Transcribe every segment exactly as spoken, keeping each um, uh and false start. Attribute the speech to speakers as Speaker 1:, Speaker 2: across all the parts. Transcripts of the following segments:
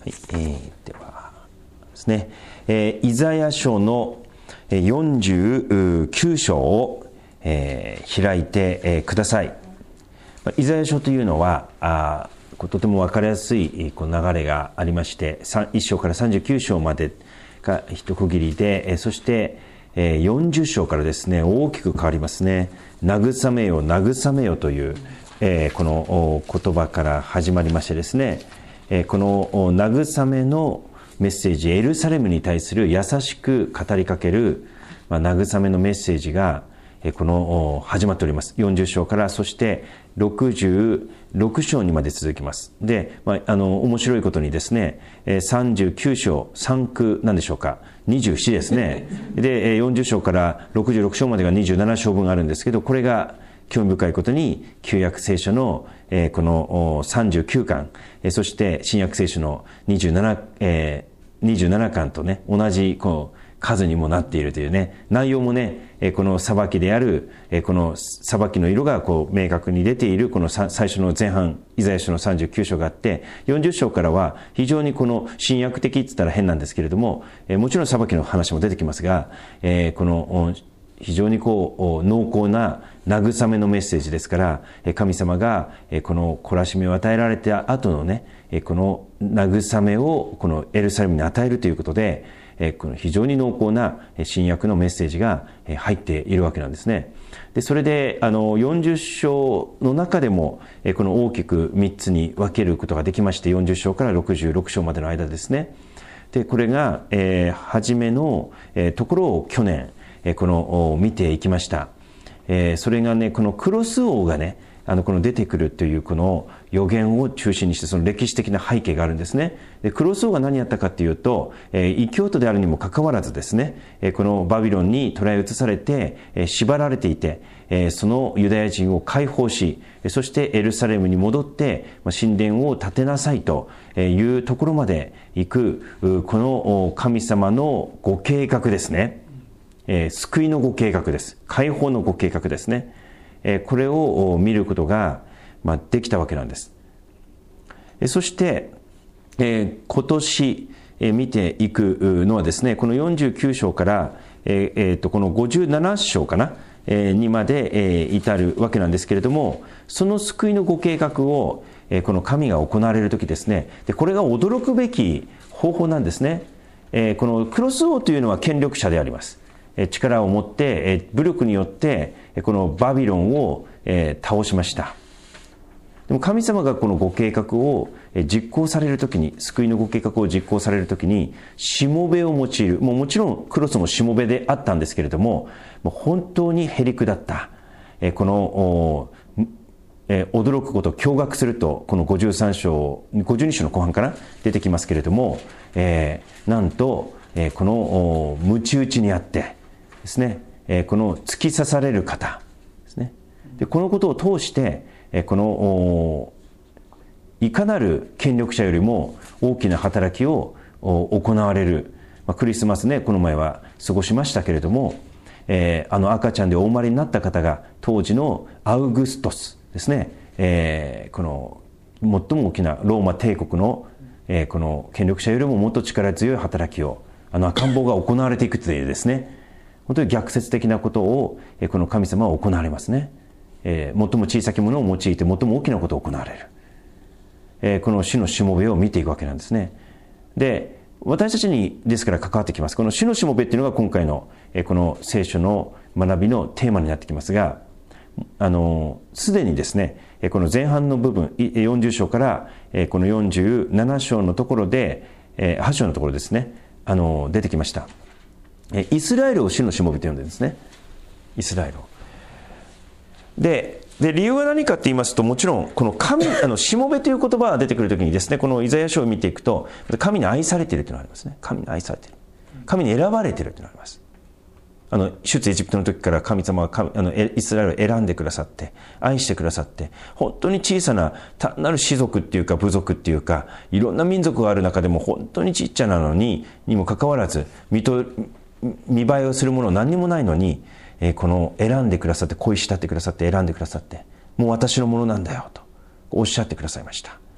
Speaker 1: はい、えー、ではですね、えー、イザヤ書のよんじゅうきゅう章を、えー、開いて、えー、ください。イザヤ書というのはあとても分かりやすいこう流れがありまして、いっ章からさんじゅうきゅう章までが一区切りで、えー、そしてよんじゅう章からですね大きく変わりますね。慰めよ慰めよという、えー、この言葉から始まりましてですね、えー、この慰めのメッセージ、エルサレムに対する優しく語りかける、まあ、慰めのメッセージがこの始まっております。よんじゅう章からそしてろくじゅうろく章にまで続きます。で、まあ、あの面白いことにですねさんじゅうきゅう章さん区なんでしょうかにじゅうななですね。でよんじゅう章からろくじゅうろく章までがにじゅうなな章分あるんですけど、これが興味深いことに旧約聖書のこのさんじゅうきゅう巻、そして新約聖書のにじゅうなな、えー、にじゅうなな巻とね同じこう数にもなっているというね、内容もねこの裁きであるこの裁きの色がこう明確に出ているこの最初の前半イザヤ書のさんじゅうきゅう章があって、よんじゅう章からは非常にこの新約的って言ったら変なんですけれども、もちろん裁きの話も出てきますが、この非常にこう濃厚な慰めのメッセージですから、神様がこの懲らしみを与えられた後のねこの慰めをこのエルサレムに与えるということで、この非常に濃厚な新約のメッセージが入っているわけなんですね。でそれであのよんじゅう章の中でもこの大きくみっつに分けることができまして、よんじゅう章からろくじゅうろく章までの間ですね。でこれが、えー、初めの、えー、ところを去年、えー、この見ていきました。えー、それがねこのクロス王がねあのこの出てくるというこの予言を中心にしてその歴史的な背景があるんですね。でクロス王が何やったかというと、えー、異教徒であるにもかかわらずですね、えー、このバビロンに捕らえ移されて、えー、縛られていて、えー、そのユダヤ人を解放し、そしてエルサレムに戻って、まあ、神殿を建てなさいというところまで行くこの神様のご計画ですね。えー、救いのご計画です。解放のご計画ですね。これを見ることができたわけなんです。そして今年見ていくのはですね、このよんじゅうきゅう章からこのごじゅうなな章かなにまで至るわけなんですけれども、その救いのご計画をこの神が行われるときですね、でこれが驚くべき方法なんですね。このクロス王というのは権力者であります。力を持って武力によってこのバビロンを倒しました。でも神様がこのご計画を実行されるときに、救いのご計画を実行されるときにしもべを用いる、もうもちろんクロスもしもべであったんですけれども、本当にへりくだったこの驚くこと、驚愕するとこのごじゅうさん章ごじゅうに章の後半から出てきますけれども、えー、なんとこの鞭打ちにあってですね、この突き刺される方ですね。でこのことを通してこのいかなる権力者よりも大きな働きを行われる、まあ、クリスマスねこの前は過ごしましたけれども、えー、あの赤ちゃんでお生まれになった方が当時のアウグストスですね、えー、この最も大きなローマ帝国の、えー、この権力者よりももっと力強い働きをあの赤ん坊が行われていくというですね、本当に逆説的なことをこの神様は行われますね。えー、最も小さきものを用いて最も大きなことを行われる、えー、この主のしもべを見ていくわけなんですね。で私たちにですから関わってきます。この主のしもべっていうのが今回のこの聖書の学びのテーマになってきますが、あのすでにですねこの前半の部分よんじゅう章からこのよんじゅうなな章のところではち章のところですね、あの出てきました。イスラエルを主のしもべと呼んでるんですね。イスラエルをでで理由は何かって言いますと、もちろんこの神あのしもべという言葉が出てくるときにですね、このイザヤ書を見ていくと神に愛されているというのがありますね。神に愛されている、神に選ばれているというのがあります。あの出エジプトの時から神様は神あのイスラエルを選んでくださって愛してくださって、本当に小さな単なる氏族っていうか部族っていうかいろんな民族がある中でも本当にちっちゃなのににもかかわらず見と見栄えをするもの何にもないのに、えー、この選んでくださって恋したってくださって選んでくださってもう私のものなんだよとおっしゃってくださいました。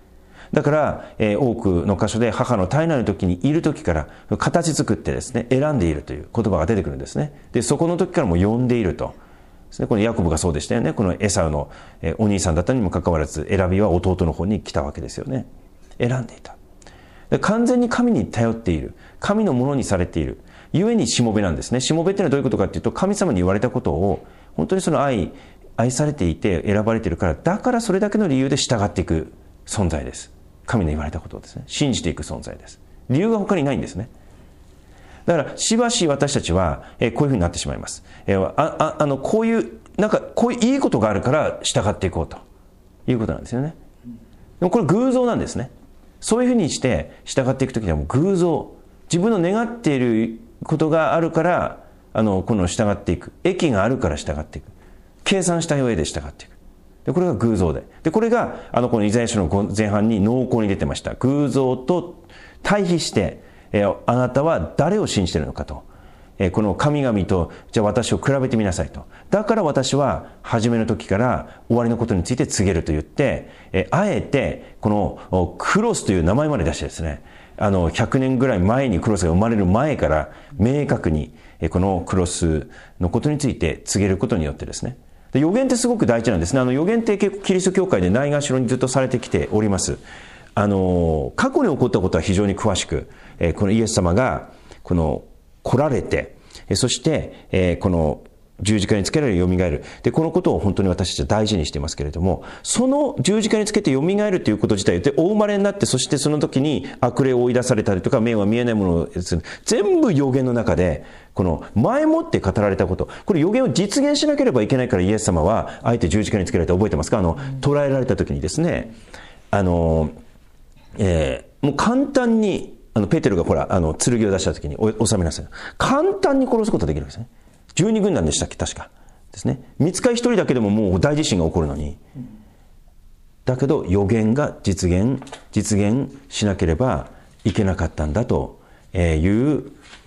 Speaker 1: だから、えー、多くの箇所で母の体内の時にいる時から形作ってですね、選んでいるという言葉が出てくるんですね。で、そこの時からも呼んでいると。ですね、このヤコブがそうでしたよね。このエサウの、えー、お兄さんだったにもかかわらず、選びは弟の方に来たわけですよね。選んでいた。で、完全に神に頼っている。神のものにされている。ゆえにしもべなんですね。しもべっていうのはどういうことかっていうと、神様に言われたことを、本当にその愛、愛されていて選ばれているから、だからそれだけの理由で従っていく存在です。神の言われたことをですね、信じていく存在です。理由が他にないんですね。だからしばし私たちは、えー、こういうふうになってしまいます。えー、あああのこういうなんかこういういいことがあるから従っていこうということなんですよね。でもこれ偶像なんですね。そういうふうにして従っていくときにはもう偶像、自分の願っていることがあるからあのこの従っていく、益があるから従っていく、計算した上で従っていく。でこれが偶像で、でこれがあのこのイザヤ書の前半に濃厚に出てました。偶像と対比して、えー、あなたは誰を信じているのかと、えー、この神々とじゃあ私を比べてみなさいと。だから私は初めの時から終わりのことについて告げると言って、えー、あえてこのクロスという名前まで出してですね、あのひゃくねんぐらい前にクロスが生まれる前から明確にこのクロスのことについて告げることによってですね、で予言ってすごく大事なんですね。あの予言って結構キリスト教会でないがしろにずっとされてきております。あの過去に起こったことは非常に詳しく、えこのイエス様がこの来られて、そして、えこの十字架につけられる蘇る。で、このことを本当に私たちは大事にしていますけれども、その十字架につけて蘇るということ自体でお生まれになって、そしてその時に悪霊を追い出されたりとか、目は見えないものを全部予言の中で、この前もって語られたこと、これ予言を実現しなければいけないからイエス様はあえて十字架につけられた。覚えてますか？あの、捕らえられた時にですね、あの、えー、もう簡単に、あの、ペテロがほら、あの、剣を出した時に収めなさい。簡単に殺すことができるんですね。じゅうに軍団でしたっけ、確かですね。御使い一人だけでももう大地震が起こるのに、だけど予言が実現実現しなければいけなかったんだという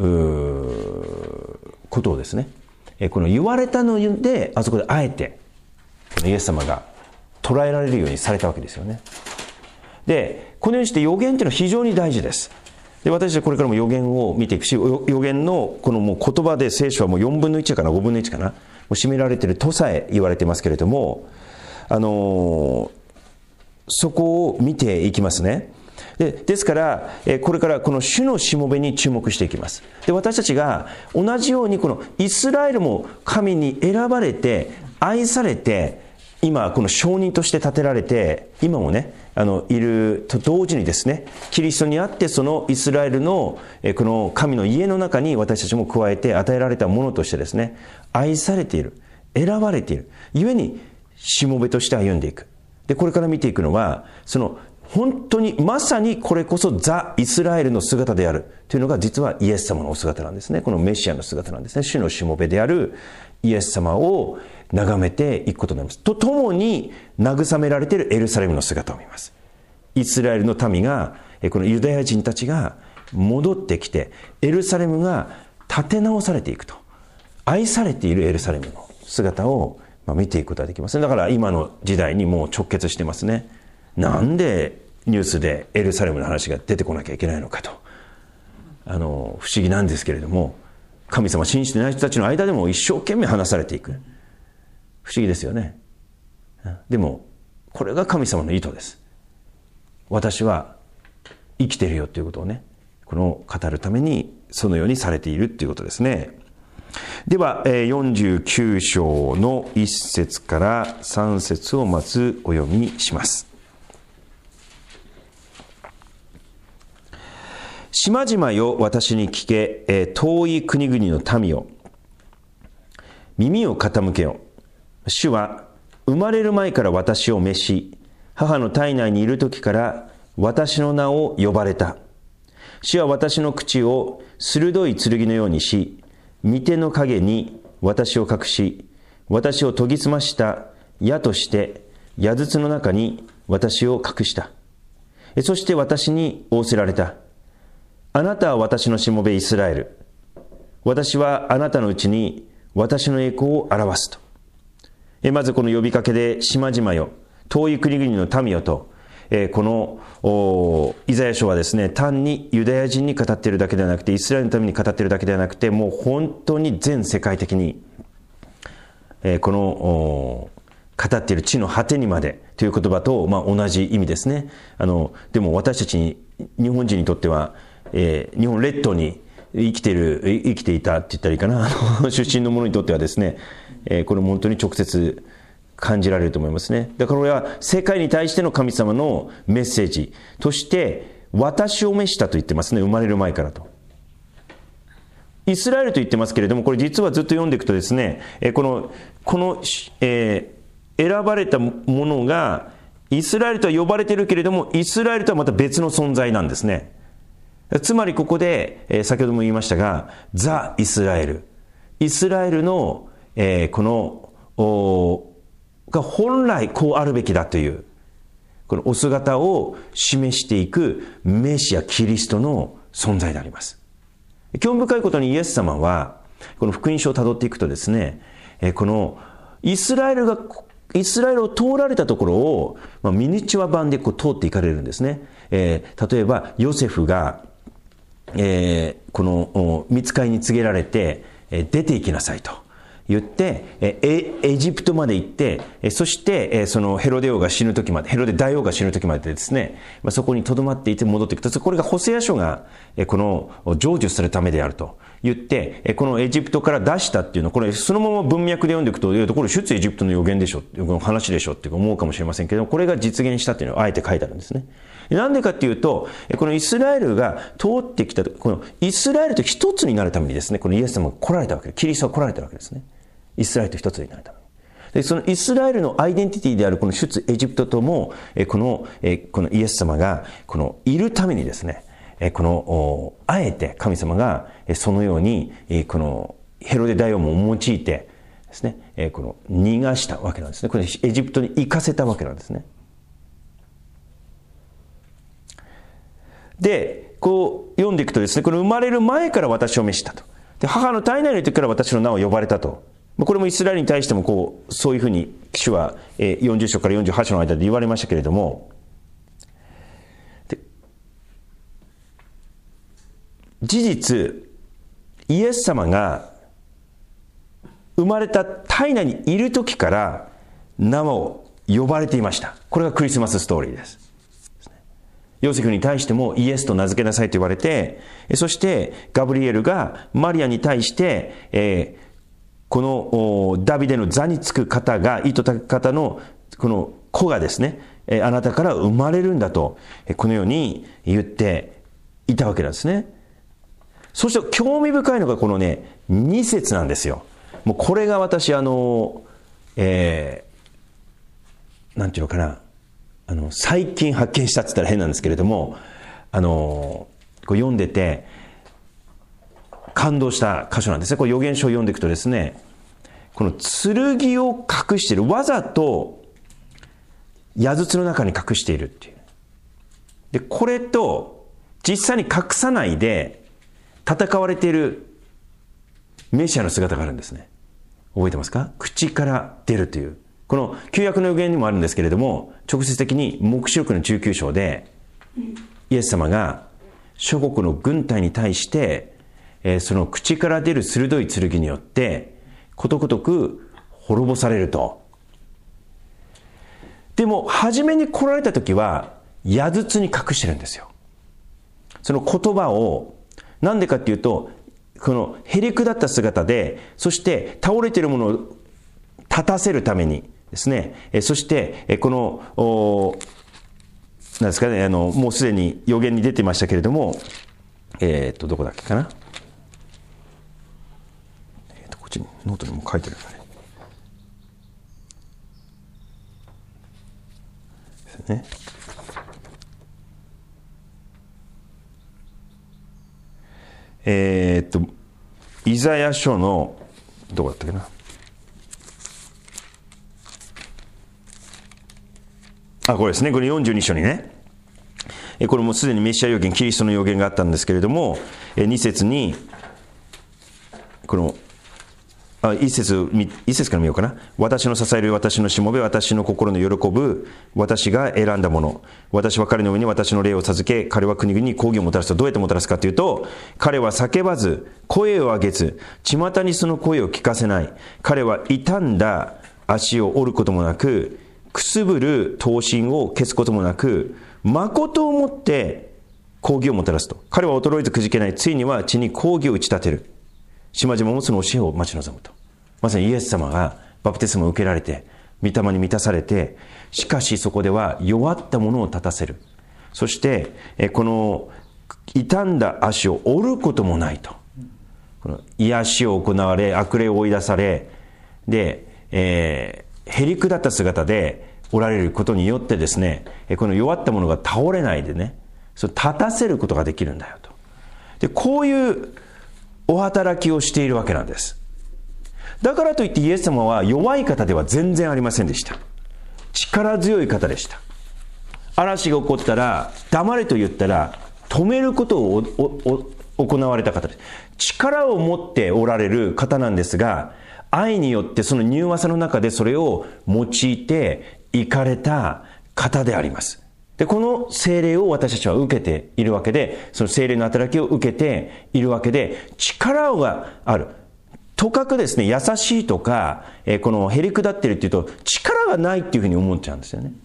Speaker 1: ことをですね、この言われたのであそこであえてイエス様が捉えられるようにされたわけですよね。でこのようにして予言というのは非常に大事です。で私はこれからも予言を見ていくし、予言のこのもう言葉で聖書はもうよんぶんのいちかな、ごぶんのいちかな、もう占められているとさえ言われてますけれども、あのー、そこを見ていきますね。で、ですから、えこれからこの主のしもべに注目していきます。で、私たちが同じようにこのイスラエルも神に選ばれて愛されて、今この証人として立てられて、今もね、あのいると同時にですね、キリストにあってそのイスラエルのこの神の家の中に私たちも加えて与えられたものとしてですね、愛されている、選ばれている、故にしもべとして歩んでいく。でこれから見ていくのは、その本当にまさにこれこそザ・イスラエルの姿であるというのが実はイエス様のお姿なんですね。このメシアの姿なんですね。主のしもべであるイエス様を眺めていくことになります。とともに慰められているエルサレムの姿を見ます。イスラエルの民が、このユダヤ人たちが戻ってきて、エルサレムが立て直されていくと。愛されているエルサレムの姿を見ていくことができます。だから今の時代にもう直結してますね。なんでニュースでエルサレムの話が出てこなきゃいけないのかと。あの、不思議なんですけれども、神様信じてない人たちの間でも一生懸命話されていく。不思議ですよね。でもこれが神様の意図です。私は生きてるよということをね、この語るためにそのようにされているということですね。ではよんじゅうきゅう章のいっ節からさん節をまずお読みします。島々よ、私に聞け、遠い国々の民よ、耳を傾けよ。主は生まれる前から私を召し、母の体内にいる時から私の名を呼ばれた。主は私の口を鋭い剣のようにし、御手の影に私を隠し、私を研ぎ澄ました矢として矢筒の中に私を隠した。そして私に仰せられた。あなたは私のしもべイスラエル。私はあなたのうちに私の栄光を表すと。まずこの呼びかけで、島々よ、遠い国々の民よと、 えー、このイザヤ書はですね、単にユダヤ人に語っているだけではなくて、イスラエルのために語っているだけではなくて、もう本当に全世界的に、えー、この語っている地の果てにまでという言葉と、まあ、同じ意味ですね。あのでも私たちに、日本人にとっては、えー、日本列島に生きている生きていたって言ったらいいかな出身の者にとってはですね、えー、これ本当に直接感じられると思いますね。だからこれは世界に対しての神様のメッセージとして私を召したと言ってますね。生まれる前からと。イスラエルと言ってますけれども、これ実はずっと読んでいくとですね、この、この、えー、選ばれたものがイスラエルとは呼ばれているけれども、イスラエルとはまた別の存在なんですね。つまりここで、えー、先ほども言いましたが、ザ・イスラエル。イスラエルの、えー、この、が本来こうあるべきだという、このお姿を示していくメシア、キリストの存在であります。興味深いことにイエス様は、この福音書を辿っていくとですね、このイスラエルが、イスラエルを通られたところを、まあ、ミニチュア版でこう通っていかれるんですね。えー、例えば、ヨセフが、えー、この御使いに告げられて、えー、出て行きなさいと言って、えー、エジプトまで行って、えー、そして、えー、そのヘロデ王が死ぬ時まで、ヘロデ大王が死ぬ時までですね、まあ、そこに留まっていて戻っていくと、これがホセア書が、えー、この成就するためであると言って、えー、このエジプトから出したっていうのは、これそのまま文脈で読んでいくと、これ出エジプトの予言でしょ、この話でしょって思うかもしれませんけど、これが実現したっていうのをあえて書いてあるんですね。なんでかっていうと、このイスラエルが通ってきた、このイスラエルと一つになるためにですね、このイエス様が来られたわけです。キリストが来られたわけですね。イスラエルと一つになるために。で、そのイスラエルのアイデンティティであるこの出エジプトとも、この、このイエス様が、このいるためにですね、この、あえて神様がそのように、このヘロデ大王も用いてですね、この逃がしたわけなんですね。これエジプトに行かせたわけなんですね。で、こう読んでいくとですね、この生まれる前から私を召したと。で、母の体内の時から私の名を呼ばれたと。これもイスラエルに対してもこう、そういうふうに主はよんじゅう章からよんじゅうはち章の間で言われましたけれども、で事実、イエス様が生まれた体内にいる時から名を呼ばれていました。これがクリスマスストーリーです。ヨセフに対してもイエスと名付けなさいと言われて、そしてガブリエルがマリアに対して、えー、このダビデの座につく方が、意図たく方のこの子がですね、あなたから生まれるんだと、このように言っていたわけなんですね。そして興味深いのがこのね、に節なんですよ。もうこれが私、あの、えー、なんていうのかな、あの最近発見したって言ったら変なんですけれども、あのこう読んでて感動した箇所なんですね。こう預言書を読んでいくとですね、この剣を隠している、わざと矢筒の中に隠しているっていう。で、これと実際に隠さないで戦われているメシアの姿があるんですね。覚えてますか？口から出るという。この旧約の預言にもあるんですけれども、直接的に黙示録のじゅうきゅう章でイエス様が諸国の軍隊に対して、えー、その口から出る鋭い剣によってことごとく滅ぼされると。でも初めに来られた時は矢筒に隠してるんですよ。その言葉を、なんでかっていうと、このへりくだった姿で、そして倒れているものを立たせるためにですね、そしてこのなんですかね、あのもうすでに予言に出てましたけれども、えっとどこだっけかな、えっとこっちにノートにも書いてるんだね。ですね。えー、っとイザヤ書のどこだったっけな。あ、これですね。これよんじゅうに章にね。これもすでにメシア預言、キリストの預言があったんですけれども、に節に、この、 あ一節、一節から見ようかな。私の支える私のしもべ、私の心の喜ぶ、私が選んだもの。私は彼の上に私の霊を授け、彼は国々に抗議をもたらすと。どうやってもたらすかというと、彼は叫ばず、声を上げず、巷にその声を聞かせない。彼は傷んだ足を折ることもなく、くすぶる刀身を消すこともなく、誠をもって抗議をもたらすと。彼は衰えずくじけない。ついには地に抗議を打ち立てる。島々もその教えを待ち望むと。まさにイエス様がバプテスマを受けられて、御霊に満たされて、しかしそこでは弱ったものを立たせる。そして、この傷んだ足を折ることもないと。この癒しを行われ、悪霊を追い出され、で、えー、へりくだった姿でおられることによってですね、この弱ったものが倒れないでね、それ立たせることができるんだよと。で、こういうお働きをしているわけなんです。だからといってイエス様は弱い方では全然ありませんでした。力強い方でした。嵐が起こったら黙れと言ったら止めることをおお行われた方です。力を持っておられる方なんですが、愛によってその柔和さの中でそれを用いていかれた方であります。で、この聖霊を私たちは受けているわけで、その聖霊の働きを受けているわけで、力がある。とかくですね、優しいとか、えー、このへりくだっているっていうと、力がないっていうふうに思っちゃうんですよね。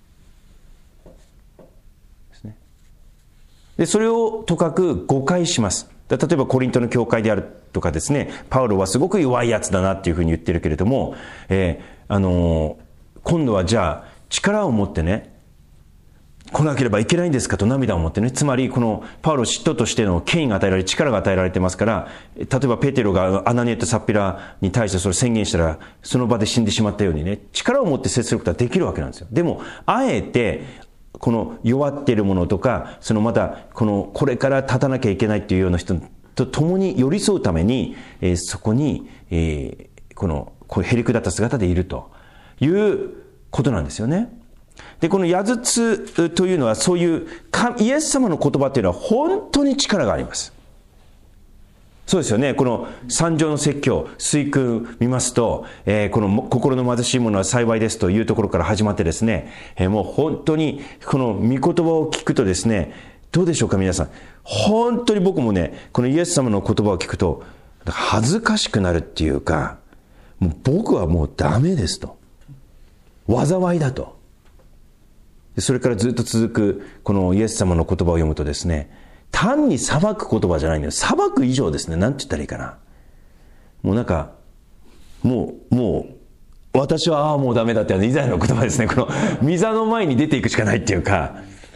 Speaker 1: ですね。で、それをとかく誤解します。例えばコリントの教会であるとかですね、パウロはすごく弱いやつだなっていうふうに言ってるけれども、えー、あのー、今度はじゃあ力を持ってね、来なければいけないんですかと涙を持ってね。つまりこのパウロ使徒としての権威が与えられ、力が与えられてますから、例えばペテロがアナニアとサッピラに対してそれを宣言したら、その場で死んでしまったようにね、力を持って接することはできるわけなんですよ。でもあえてこの弱っているものとか、そのまたこのこれから立たなきゃいけないっていうような人と共に寄り添うために、えー、そこに、えー、このこうへりくだった姿でいるということなんですよね。で、この矢筒というのはそういうイエス様の言葉というのは本当に力があります。そうですよね。この三条の説教、水訓見ますと、えー、この心の貧しい者は幸いですというところから始まってですね、えー、もう本当にこの御言葉を聞くとですね、どうでしょうか皆さん。本当に僕もね、このイエス様の言葉を聞くと恥ずかしくなるっていうか、もう僕はもうダメですと。災いだと。それからずっと続くこのイエス様の言葉を読むとですね、単に裁く言葉じゃないんだよ。裁く以上ですね。なんて言ったらいいかな。もうなんか、もう、もう、私はああもうダメだってイザヤの言葉ですね。この、御座の前に出ていくしかないっていうか、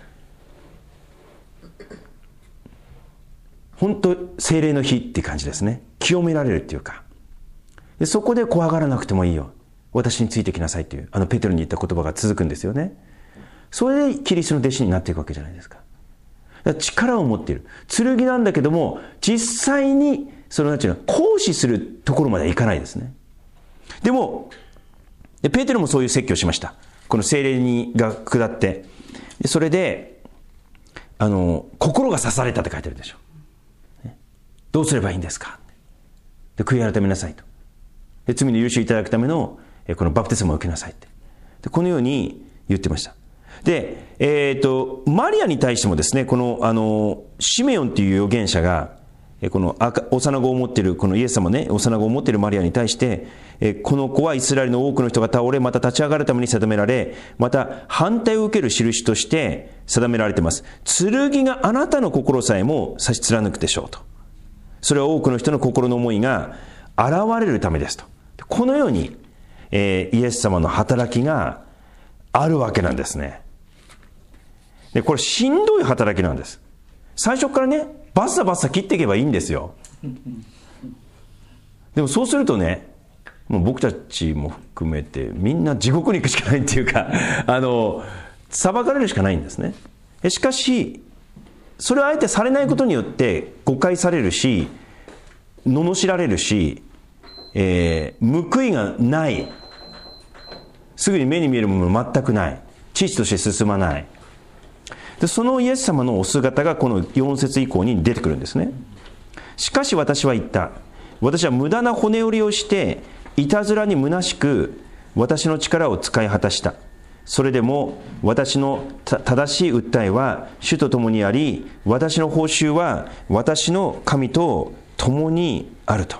Speaker 1: 本当聖霊の日っていう感じですね。清められるっていうか。でそこで怖がらなくてもいいよ。私についてきなさいっていう、あのペテロに言った言葉が続くんですよね。それでキリストの弟子になっていくわけじゃないですか。だから力を持っている。剣なんだけども、実際に、そのなんていうの、行使するところまではいかないですね。でも、ペテロもそういう説教をしました。この聖霊にが下って。それで、あの、心が刺されたって書いてあるでしょ。どうすればいいんですか。で、悔い改めなさいと。で、罪の許しをいただくための、このバプテスマを受けなさいって。で、このように言ってました。で、えっと、マリアに対してもですね、この、あの、シメオンという預言者が、この幼子を持っている、このイエス様ね、幼子を持っているマリアに対して、この子はイスラエルの多くの人が倒れ、また立ち上がるために定められ、また反対を受ける印として定められています。剣があなたの心さえも差し貫くでしょうと。それは多くの人の心の思いが現れるためですと。このように、えー、イエス様の働きがあるわけなんですね。で、これしんどい働きなんです。最初からね、バッサバッサ切っていけばいいんですよ。でもそうするとね、もう僕たちも含めてみんな地獄に行くしかないっていうか、あの、裁かれるしかないんですね。しかし、それをあえてされないことによって誤解されるし、罵られるし、えー、報いがない。すぐに目に見えるもの全くない。知として進まない。で、そのイエス様のお姿がこのよん節以降に出てくるんですね。しかし私は言った。 私は無駄な骨折りをしていたずらに虚しく私の力を使い果たした。それでも私の正しい訴えは主と共にあり、私の報酬は私の神と共にあると。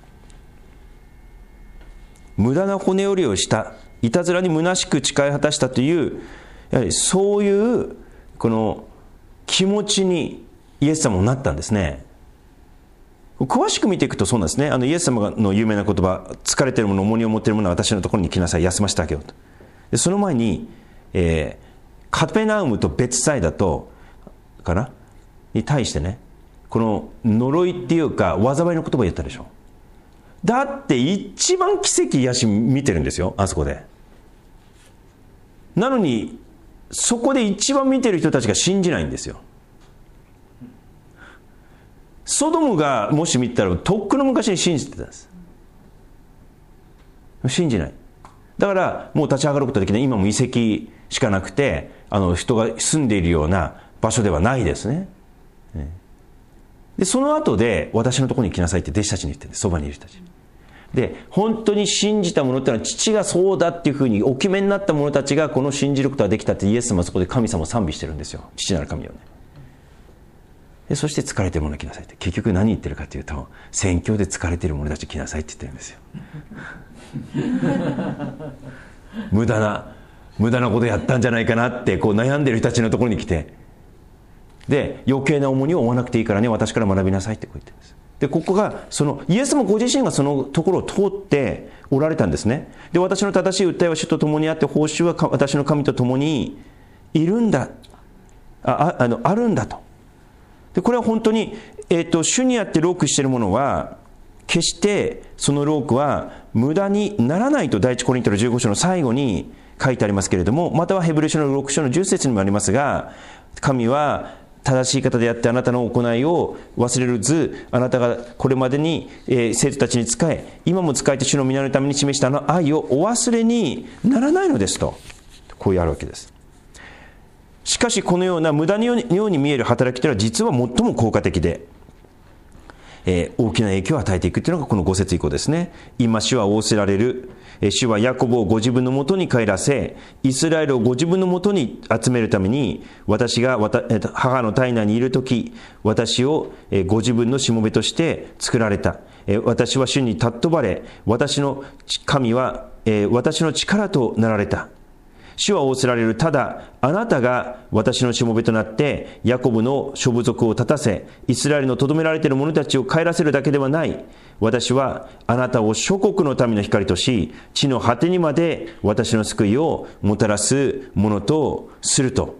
Speaker 1: 無駄な骨折りをした、いたずらに虚しく誓い果たしたという、やはりそういうこの気持ちにイエス様になったんですね。詳しく見ていくとそうなんですね。あのイエス様の有名な言葉、疲れているもの、重荷を持っているものは私のところに来なさい、休ませてあげようと。でその前に、えー、カペナウムとベツサイダとかなに対してね、この呪いっていうか災いの言葉を言ったでしょ。だって一番奇跡癒し見てるんですよ、あそこで。なのにそこで一番見てる人たちが信じないんですよ。ソドムがもし見たらとっくの昔に信じてたんです。信じない。だからもう立ち上がることができない。今も遺跡しかなくて、あの人が住んでいるような場所ではないですね。でその後で私のところに来なさいって弟子たちに言ってるんです。そばにいる人たちで、本当に信じた者ってのは父がそうだっていうふうにお決めになった者たちがこの信じることができたって、イエス様はそこで神様を賛美してるんですよ。父なる神をね。でそして疲れている者来なさいって、結局何言ってるかというと、宣教で疲れている者たち来なさいって言ってるんですよ。無駄な無駄なことやったんじゃないかなってこう悩んでる人たちのところに来て、で余計な重荷を負わなくていいからね、私から学びなさいってこう言ってるんです。でここがそのイエスもご自身がそのところを通っておられたんですね。で私の正しい訴えは主と共にあって、報酬は私の神と共にいるんだ、あ あ, あ, のあるんだと。でこれは本当に、えーと、主にあってロークしているものは決してそのロークは無駄にならないと、第一コリントのじゅうご章の最後に書いてありますけれども、またはヘブル書のろく章のじゅっ節にもありますが、神は正しい方であってあなたの行いを忘れるず、あなたがこれまでに、えー、生徒たちに仕え、今も仕えて主の皆のために示したあの愛をお忘れにならないのですと、こういうあるわけです。しかしこのような無駄のように見える働きというのは実は最も効果的で、えー、大きな影響を与えていくというのがこのご節以降ですね。今主は仰せられる、えー、主はヤコブをご自分のもとに帰らせ、イスラエルをご自分のもとに集めるために、私がわた、えー、母の体内にいるとき、私を、えー、ご自分のしもべとして作られた。えー、私は主に尊ばれ、私の神は、えー、私の力となられた。主は仰せられる。ただあなたが私のしもべとなってヤコブの諸部族を立たせ、イスラエルのとどめられている者たちを帰らせるだけではない。私はあなたを諸国の民の光とし、地の果てにまで私の救いをもたらすものとすると。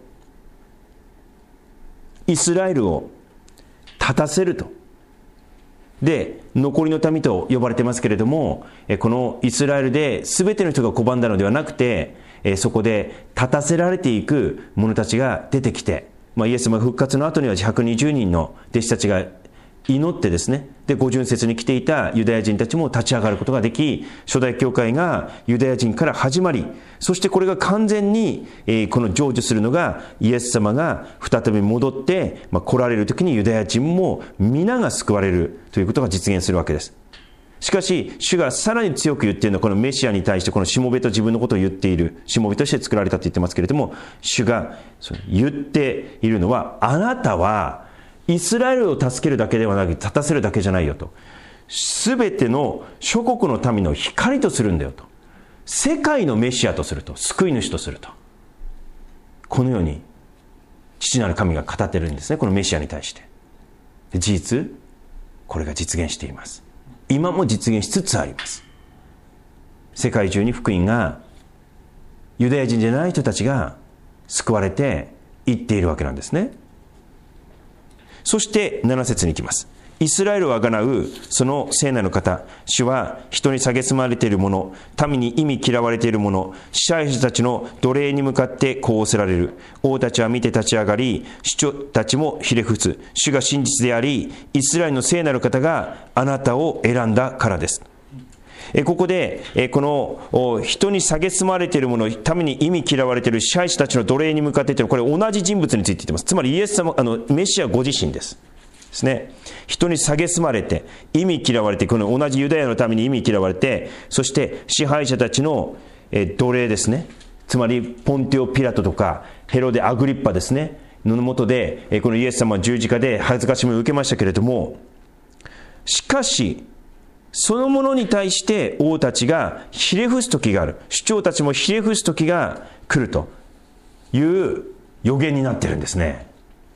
Speaker 1: イスラエルを立たせると。で残りの民と呼ばれてますけれども、このイスラエルで全ての人が拒んだのではなくて、そこで立たせられていく者たちが出てきて、まあ、イエス様が復活の後にはひゃくにじゅうにんの弟子たちが祈ってですね、で五巡節に来ていたユダヤ人たちも立ち上がることができ、初代教会がユダヤ人から始まり、そしてこれが完全に、えー、この成就するのがイエス様が再び戻って、まあ、来られる時にユダヤ人も皆が救われるということが実現するわけです。しかし主がさらに強く言っているのは、このメシアに対してこのしもべと自分のことを言っている、しもべとして作られたと言ってますけれども、主が言っているのは、あなたはイスラエルを助けるだけではなく立たせるだけじゃないよと、すべての諸国の民の光とするんだよと、世界のメシアとすると、救い主とすると、このように父なる神が語っているんですね、このメシアに対して。で事実これが実現しています。今も実現しつつあります。世界中に福音がユダヤ人じゃない人たちが救われていっているわけなんですね。そしてなな節に行きます。イスラエルをあがなうその聖なる方、主は人に蔑まれている者、民に忌み嫌われている者、支配者たちの奴隷に向かってこう仰せられる。王たちは見て立ち上がり、主張たちもひれ伏す。主が真実であり、イスラエルの聖なる方があなたを選んだからです。えここでえこの人に蔑まれている者、民に忌み嫌われている支配者たちの奴隷に向かってというのは、これ同じ人物について言っています。つまりイエス様、あのメシアご自身です。 ですね。人に蔑まれて、忌み嫌われて、この同じユダヤのために忌み嫌われて、そして支配者たちの奴隷ですね。つまりポンテオ・ピラトとかヘロデ・アグリッパですねの下で、このイエス様は十字架で恥ずかしみを受けましたけれども、しかしそのものに対して王たちがひれ伏す時がある、首長たちもひれ伏す時が来るという予言になっているんですね。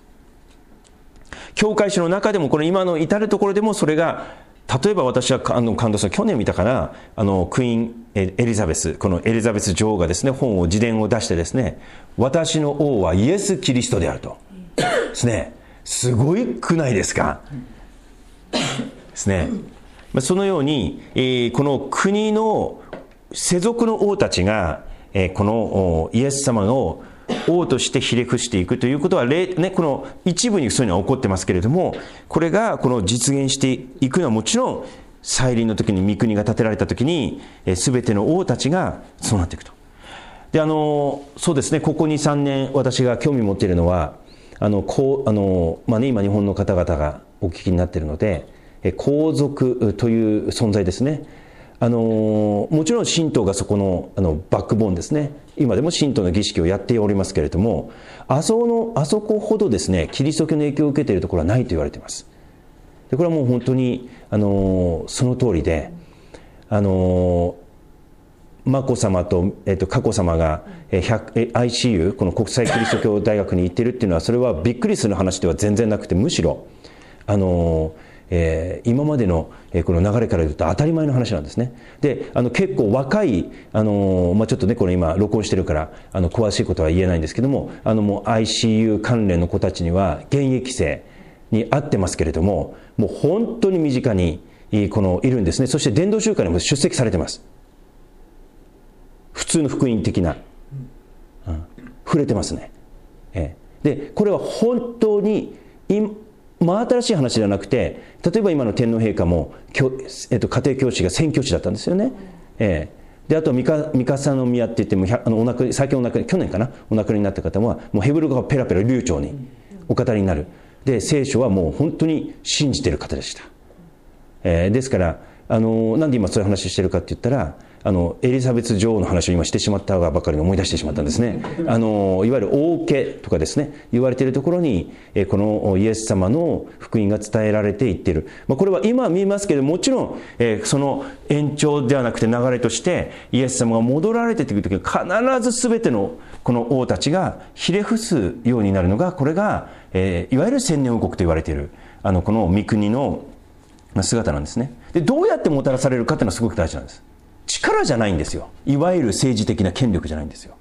Speaker 1: 教会史の中でもこの今の至るところでもそれが、例えば私はあの感動した、去年見たかな、あのクイーンエリザベス、このエリザベス女王がですね、本を自伝を出してですね、私の王はイエス・キリストであるとですね、すごいくないですかですね。そのように、えー、この国の世俗の王たちが、えー、このイエス様の王としてひれ伏していくということは、ね、この一部にそういうのは起こってますけれども、これがこの実現していくのはもちろん再臨の時に御国が建てられた時に全ての王たちがそうなっていくと。で、あのそうですね、ここにさんねん私が興味持っているのは、あのこうあの、まあね、今日本の方々がお聞きになっているので、皇族という存在ですね。あのもちろん神道がそこ の, あのバックボーンですね。今でも神道の儀式をやっておりますけれども、あそこのあそこほどですね、キリスト教の影響を受けているところはないと言われています。でこれはもう本当にあのその通りで、あの眞子さまと、えっと、佳子さまが アイシーユー この国際キリスト教大学に行っているっていうのは、それはびっくりする話では全然なくて、むしろあのえー、今までの、えー、この流れから言うと当たり前の話なんですね。で、あの結構若い、あのーまあ、ちょっとねこれ今録音してるからあの詳しいことは言えないんですけども、あのもう アイシーユー 関連の子たちには現役生に会ってますけれども、もう本当に身近にこのいるんですね。そして伝道集会にも出席されてます。普通の福音的な、うん、触れてますね。えー、でこれは本当に今真新しい話ではなくて、例えば今の天皇陛下も、えっと、家庭教師が宣教師だったんですよね。えー、であと三笠宮って言ってもあのお亡く最近お亡く去年かなお亡くなりになった方はもうヘブル語がペラペラ流暢にお語りになる。で聖書はもう本当に信じている方でした。えー、ですからあのなんで今そういう話してるかって言ったら、あのエリザベス女王の話を今してしまったばかりに思い出してしまったんですね。あのいわゆる王家とかですね言われているところに、えこのイエス様の福音が伝えられていっている、まあ、これは今見ますけどもちろん、えその延長ではなくて流れとしてイエス様が戻られていく時に必ず全てのこの王たちがひれ伏すようになるのが、これが、えいわゆる千年王国と言われているあのこの御国の姿なんですね。でどうやってもたらされるかっていうのはすごく大事なんです。力じゃないんですよ。いわゆる政治的な権力じゃないんですよ。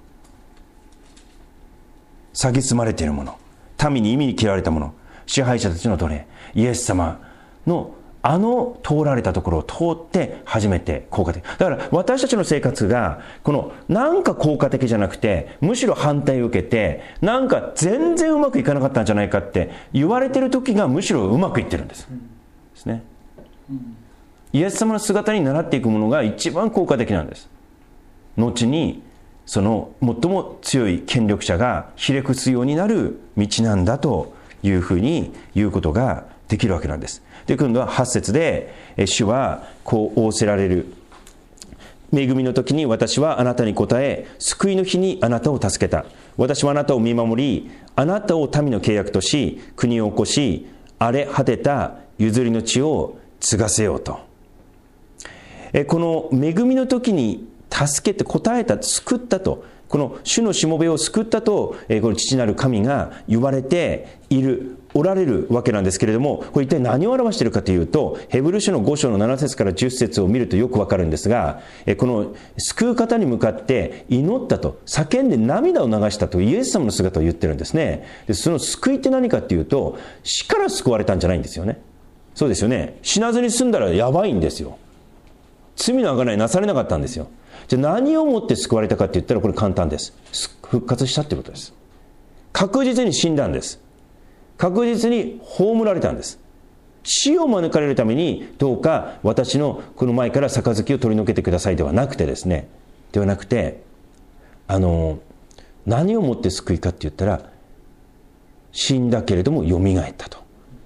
Speaker 1: 蔑まれているもの、民に忌みに嫌われたもの、支配者たちの奴隷、イエス様のあの通られたところを通って初めて効果的。だから私たちの生活がこのなんか効果的じゃなくて、むしろ反対を受けてなんか全然うまくいかなかったんじゃないかって言われている時がむしろうまくいってるんです、うん、ですね、うん、イエス様の姿に倣っていくものが一番効果的なんです。後にその最も強い権力者がひれ伏すようになる道なんだというふうに言うことができるわけなんです。で今度ははち節で主はこう仰せられる。恵みの時に私はあなたに答え、救いの日にあなたを助けた。私はあなたを見守り、あなたを民の契約とし、国を起こし、荒れ果てた譲りの地を継がせようと。この恵みの時に助けて答えた、救ったと、この主のしもべを救ったと、この父なる神が言われているおられるわけなんですけれども、これ一体何を表しているかというと、ヘブル書のご章のなな節からじゅっ節を見るとよくわかるんですが、この救う方に向かって祈ったと、叫んで涙を流したとイエス様の姿を言ってるんですね。でその救いって何かっていうと、死から救われたんじゃないんですよね。そうですよね。死なずに済んだらやばいんですよ。罪の贖いなされなかったんですよ。じゃあ何をもって救われたかって言ったらこれ簡単です。復活したってことです。確実に死んだんです。確実に葬られたんです。死を免れるためにどうか私のこの前から杯を取り除けてくださいではなくてですね、ではなくてあの何をもって救いかって言ったら、死んだけれどもよみがえったと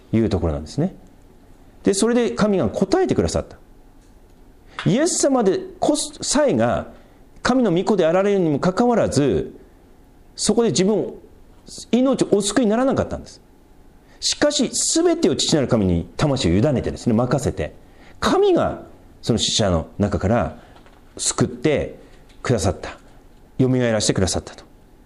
Speaker 1: いうところなんですね。で、それで神が答えてくださった。イエス様でこさえが神の御子であられるにもかかわらず、そこで自分を命をお救いにならなかったんです。しかし全てを父なる神に魂を委ねてですね、任せて、神がその死者の中から救ってくださった、よみがえらせてくださったと。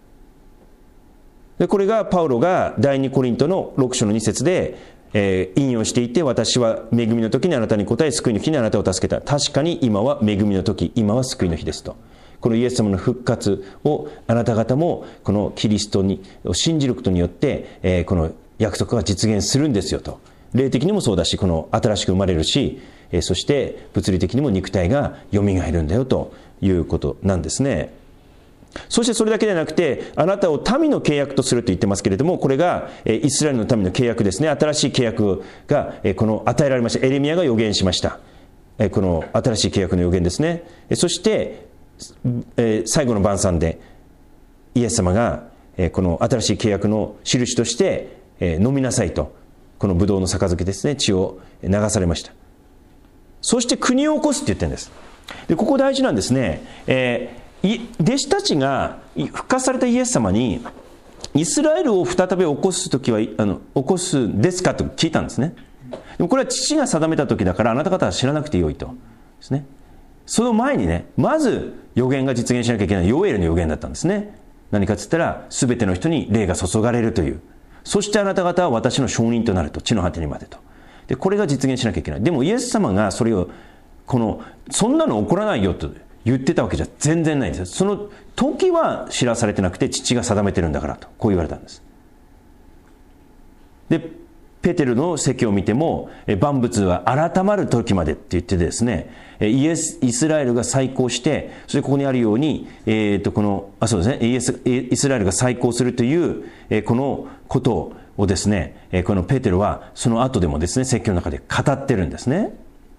Speaker 1: でこれがパウロが第二コリントのろく章のに節で、えー、引用していて、私は恵みの時にあなたに答え、救いの日にあなたを助けた。確かに今は恵みの時、今は救いの日ですと。このイエス様の復活をあなた方もこのキリストに信じることによって、えー、この約束が実現するんですよと。霊的にもそうだし、この新しく生まれるし、えー、そして物理的にも肉体がよみがえるんだよということなんですね。そしてそれだけではなくて、あなたを民の契約とすると言ってますけれども、これがイスラエルの民の契約ですね。新しい契約がこの与えられました。エレミヤが予言しました。この新しい契約の予言ですね。そして最後の晩餐でイエス様がこの新しい契約の印として飲みなさいと、このブドウの杯ですね、血を流されました。そして国を起こすって言ってるんです。でここ大事なんですね。えー弟子たちが復活されたイエス様に、イスラエルを再び起こすときはあの起こすんですかと聞いたんですね。でもこれは父が定めたときだから、あなた方は知らなくてよいとですね。その前にね、まず予言が実現しなきゃいけないヨエルの予言だったんですね。何かっつったら、すべての人に霊が注がれるという。そしてあなた方は私の証人となると、地の果てにまでと。でこれが実現しなきゃいけない。でもイエス様がそれをこのそんなの起こらないよと言ってたわけじゃ全然ないんですよ。その時は知らされてなくて、父が定めてるんだからと、こう言われたんです。でペテルの説教を見ても、万物は改まる時までって言ってですね、イエスイスラエルが再興して、そしてここにあるように、えー、とこのあそうですね、イエスイスラエルが再興するという、えー、このことをですね、えー、このペテルはその後でもですね、説教の中で語ってるんですね。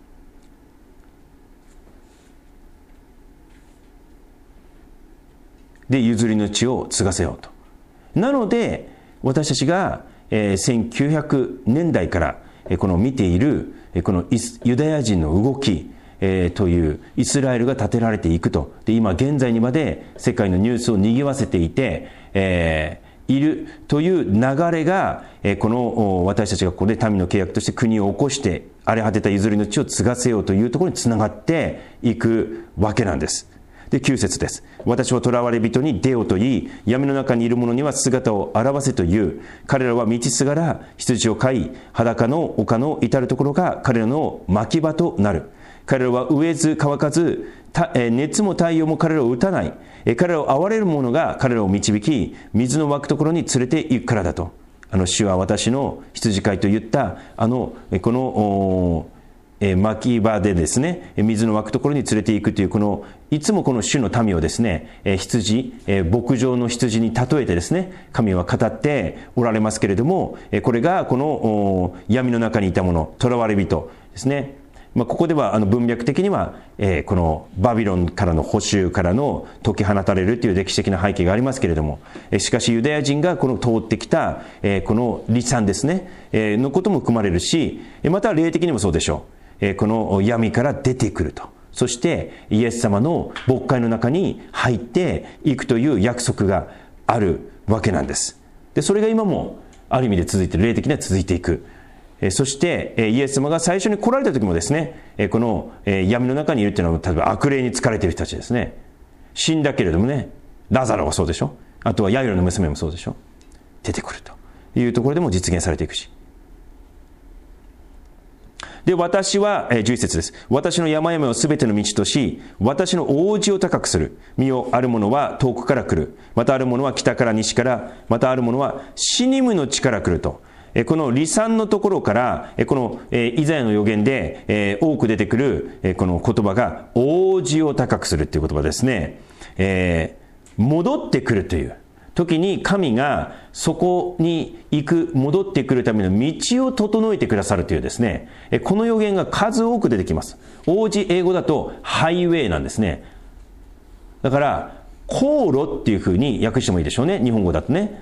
Speaker 1: で譲りの地を継がせようと。なので私たちが、えー、せんきゅうひゃくねんだいから、えー、この見ている、えー、このユダヤ人の動き、えー、というイスラエルが建てられていくと。で今現在にまで世界のニュースを賑わせていて、えー、いるという流れが、えー、この私たちがここで民の契約として国を起こして荒れ果てた譲りの地を継がせようというところにつながっていくわけなんです。できゅう節です。私は囚われ人に出ようと言い、闇の中にいる者には姿を現せと言う。彼らは道すがら羊を飼い、裸の丘の至るところが彼らの牧場となる。彼らは飢えず乾かず、熱も太陽も彼らを打たない。彼らを憐れる者が彼らを導き、水の湧くところに連れて行くからだと。あの主は私の羊飼いと言ったあのこの牧場でですね、水の湧くところに連れて行くという、このいつもこの主の民をですね、羊、牧場の羊に例えてですね、神は語っておられますけれども、これがこの闇の中にいた者、囚われ人ですね。まあ、ここではあの文脈的には、えー、このバビロンからの捕囚からの解き放たれるという歴史的な背景がありますけれども、えー、しかしユダヤ人がこの通ってきた、えー、この離散ですね、えー、のことも含まれるし、また霊的にもそうでしょう。えー、この闇から出てくると。そしてイエス様の牧会の中に入っていくという約束があるわけなんです。で、それが今もある意味で続いている、霊的には続いていく。そしてイエス様が最初に来られた時もですね、この闇の中にいるというのは、例えば悪霊に疲れている人たちですね。死んだけれどもね、ラザロはそうでしょ。あとはヤイロの娘もそうでしょ。出てくるというところでも実現されていくし。で、私は、じゅういち節です。私の山々をすべての道とし、私の王子を高くする。身をある者は遠くから来る。またある者は北から西から、またある者はシニムの地から来ると。この離散のところから、このイザヤの予言で多く出てくるこの言葉が、王子を高くするっていう言葉ですね。えー、戻ってくるという時に神がそこに行く、戻ってくるための道を整えてくださるというですね、この予言が数多く出てきます。王子、英語だとハイウェイなんですね。だから航路っていうふうに訳してもいいでしょうね、日本語だとね。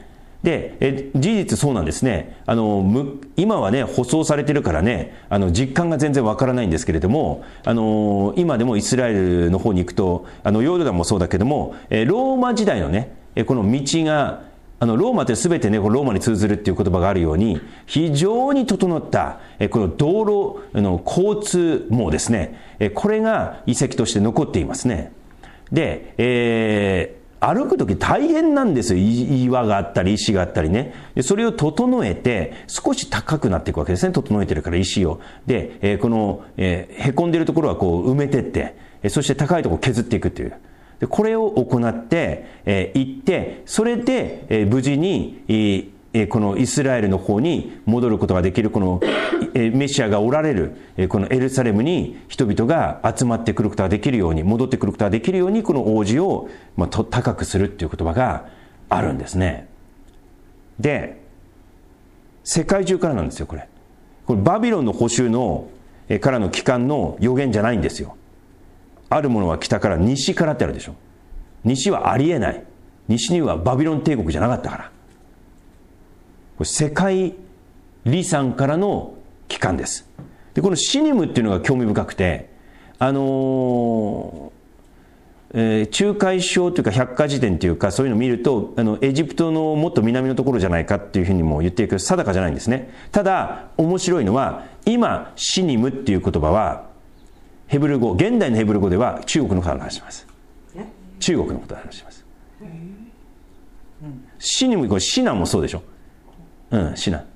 Speaker 1: で、え事実そうなんですね。あの今はね、舗装されてるからね、あの実感が全然わからないんですけれども、あの今でもイスラエルの方に行くと、あのヨルダンもそうだけども、えローマ時代のね、この道が、あのローマって全てね、ローマに通ずるっていう言葉があるように、非常に整ったこの道路の交通網ですね、これが遺跡として残っていますね。で、えー歩くとき大変なんですよ。岩があったり石があったりね。でそれを整えて少し高くなっていくわけですね。整えてるから石を。で、えー、この、えー、へこんでるところはこう埋めてって、えー、そして高いところを削っていくっていう。でこれを行って、えー、行って、それで、えー、無事に、えーこのイスラエルの方に戻ることができる、このメシアがおられるこのエルサレムに人々が集まってくることができるように、戻ってくることができるように、この王子をまあ高くするっていう言葉があるんですね。で、世界中からなんですよ、これ。これバビロンの捕囚のからの帰還の予言じゃないんですよ。あるものは北から、西からってあるでしょ。西はありえない。西にはバビロン帝国じゃなかったから。これ世界遺産からの帰還です。でこのシニムっていうのが興味深くて、あのーえー、仲介書というか百科事典というか、そういうのを見ると、あのエジプトのもっと南のところじゃないかっていうふうにも言っていく、定かじゃないんですね。ただ面白いのは、今シニムっていう言葉はヘブル語、現代のヘブル語では中国のことを話します。中国のことを話します。シニム、これシナもそうでしょ。うん、シナ。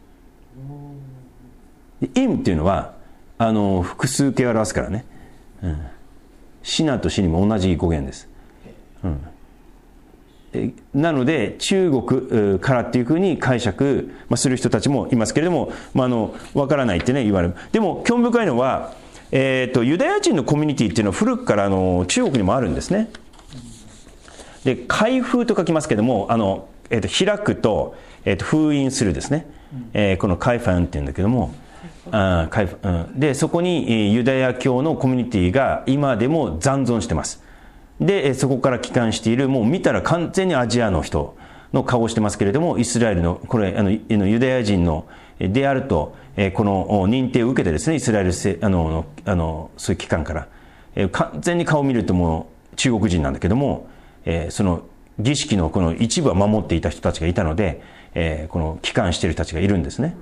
Speaker 1: イムっていうのはあの複数形を表すからね、うん、シナとシニも同じ語源です、うん、えなので中国からっていうふうに解釈、まあ、する人たちもいますけれども、まあ、あの分からないってね言われる。でも興味深いのは、えー、とユダヤ人のコミュニティっていうのは古くからあの中国にもあるんですね。で開封と書きますけども、あの、えー、と開くと、えー、と封印するですね、えー、この開ファンっていうんだけども、あ開うん、でそこにユダヤ教のコミュニティが今でも残存してます。でそこから帰還している、もう見たら完全にアジアの人の顔をしてますけれども、イスラエルのこれあのユダヤ人のであると、この認定を受けてですね、イスラエルあのあのそういう機関から完全に顔を見るともう中国人なんだけども、その儀式のこの一部は守っていた人たちがいたので、この帰還している人たちがいるんですね。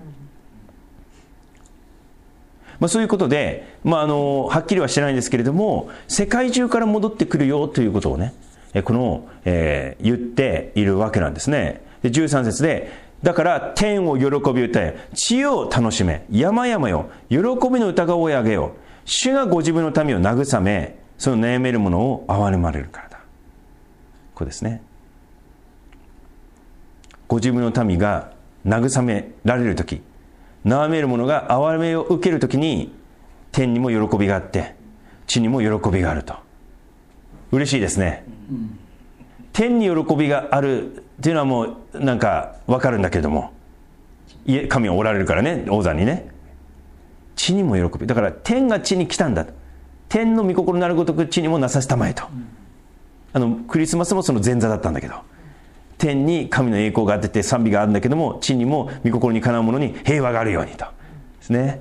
Speaker 1: まあ、そういうことで、まあ、あのはっきりはしてないんですけれども、世界中から戻ってくるよということをね、この、えー、言っているわけなんですね。でじゅうさん節で、だから天を喜び歌え、地を楽しめ、山々よ喜びの歌声を上げよう。主がご自分の民を慰め、その悩める者を憐れまれるからだ。こうですね。ご自分の民が慰められるとき、悩める者が憐れみを受けるときに、天にも喜びがあって地にも喜びがあると。嬉しいですね、うん、天に喜びがあるっていうのはもうなんか分かるんだけれども、神はおられるからね、王座にね。地にも喜びだから、天が地に来たんだと。天の御心なるごとく地にもなさせたまえと、うん、あのクリスマスもその前座だったんだけど、天に神の栄光があってて賛美があるんだけども、地にも御心にかなうものに平和があるようにとですね。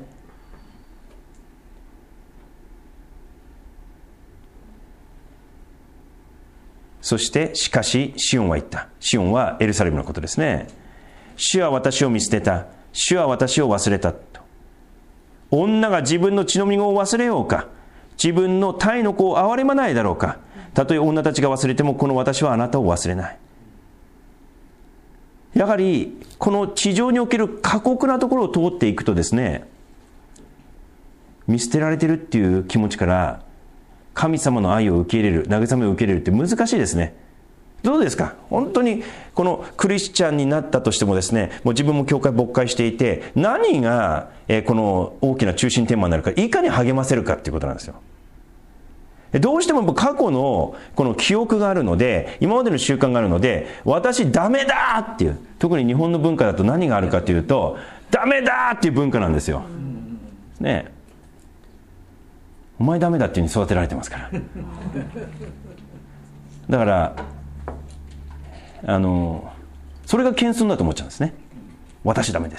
Speaker 1: そしてしかしシオンは言った。シオンはエルサレムのことですね。主は私を見捨てた、主は私を忘れたと。女が自分の血のみ子を忘れようか、自分の胎の子を憐れまないだろうか。たとえ女たちが忘れても、この私はあなたを忘れない。やはりこの地上における過酷なところを通っていくとですね、見捨てられてるっていう気持ちから神様の愛を受け入れる、慰めを受け入れるって難しいですね。どうですか？本当にこのクリスチャンになったとしてもですね、もう自分も教会牧会していて、何がこの大きな中心テーマになるか、いかに励ませるかっていうことなんですよ。どうしても過去のこの記憶があるので、今までの習慣があるので、私ダメだっていう、特に日本の文化だと何があるかというと、ダメだっていう文化なんですよ。ねえ。お前ダメだっていう風に育てられてますから。だから、あの、 それが謙遜だと思っちゃうんですね。私ダメです。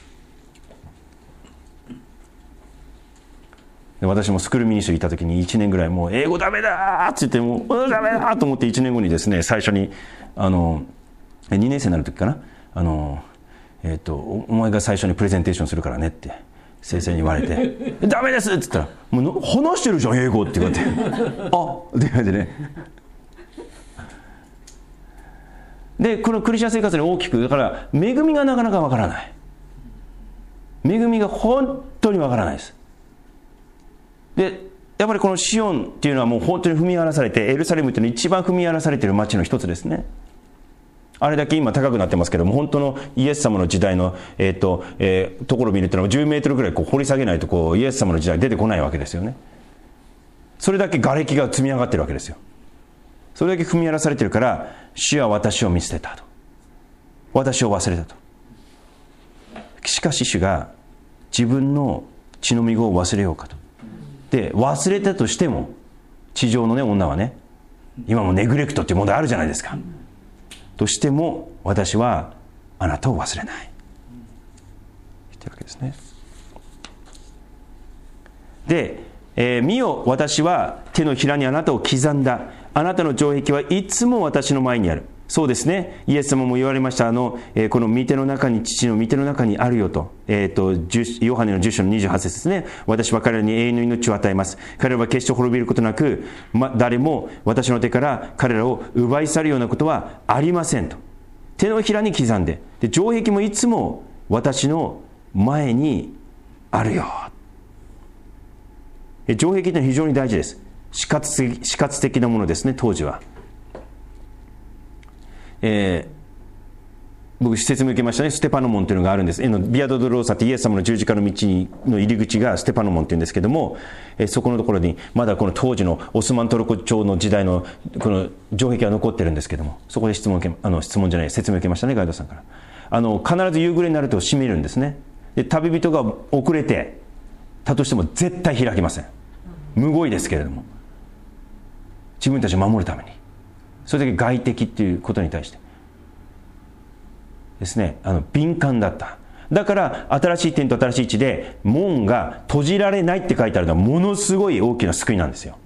Speaker 1: で私もスクールミニストリー行った時にいちねんぐらいもう英語ダメだーって言ってもうダメだと思っていちねんごにですね、最初にあのにねん生になる時かな、あの、えー、とお前が最初にプレゼンテーションするからねって先生に言われてダメですって言ったらもう話してるじゃん英語って言われてあって言われてね。でこのクリスチャン生活に大きくだから恵みがなかなかわからない、恵みが本当にわからないです。でやっぱりこのシオンっていうのはもう本当に踏み荒らされて、エルサレムっていうのは一番踏み荒らされている町の一つですね。あれだけ今高くなってますけども、本当のイエス様の時代の、えーとえー、ところを見るというのはじゅうメートルぐらいこう掘り下げないとこうイエス様の時代出てこないわけですよね。それだけ瓦礫が積み上がってるわけですよ。それだけ踏み荒らされてるから、主は私を見捨てたと、私を忘れたと。しかし主が自分の血のみ子を忘れようかと。で忘れたとしても、地上のね女はね、今もネグレクトっていう問題あるじゃないですか。としても私はあなたを忘れない、言ってるわけですね。で、えー、見よ私は手のひらにあなたを刻んだ、あなたの城壁はいつも私の前にある。そうですね、イエス様も言われました。あの、えー、この御手の中に、父の御手の中にあるよと、えー、とヨハネのじゅっ章のにじゅうはち節ですね。私は彼らに永遠の命を与えます。彼らは決して滅びることなく、ま、誰も私の手から彼らを奪い去るようなことはありませんと。手のひらに刻んで、で城壁もいつも私の前にあるよ。城壁というのは非常に大事です。死活的、死活的なものですね、当時は。えー、僕説明受けましたね。ステパノ門というのがあるんです。ビアドドローサってイエス様の十字架の道の入り口がステパノ門というんですけども、えー、そこのところにまだこの当時のオスマントルコ朝の時代のこの城壁が残ってるんですけども、そこで質問を受けあの質問じゃない説明を受けましたね、ガイドさんから。あの必ず夕暮れになると閉めるんですね。で旅人が遅れてたとしても絶対開きません。むごいですけれども、自分たちを守るために、それだけ外敵っていうことに対してですね、あの敏感だった。だから新しい天と新しい地で門が閉じられないって書いてあるのはものすごい大きな救いなんですよ。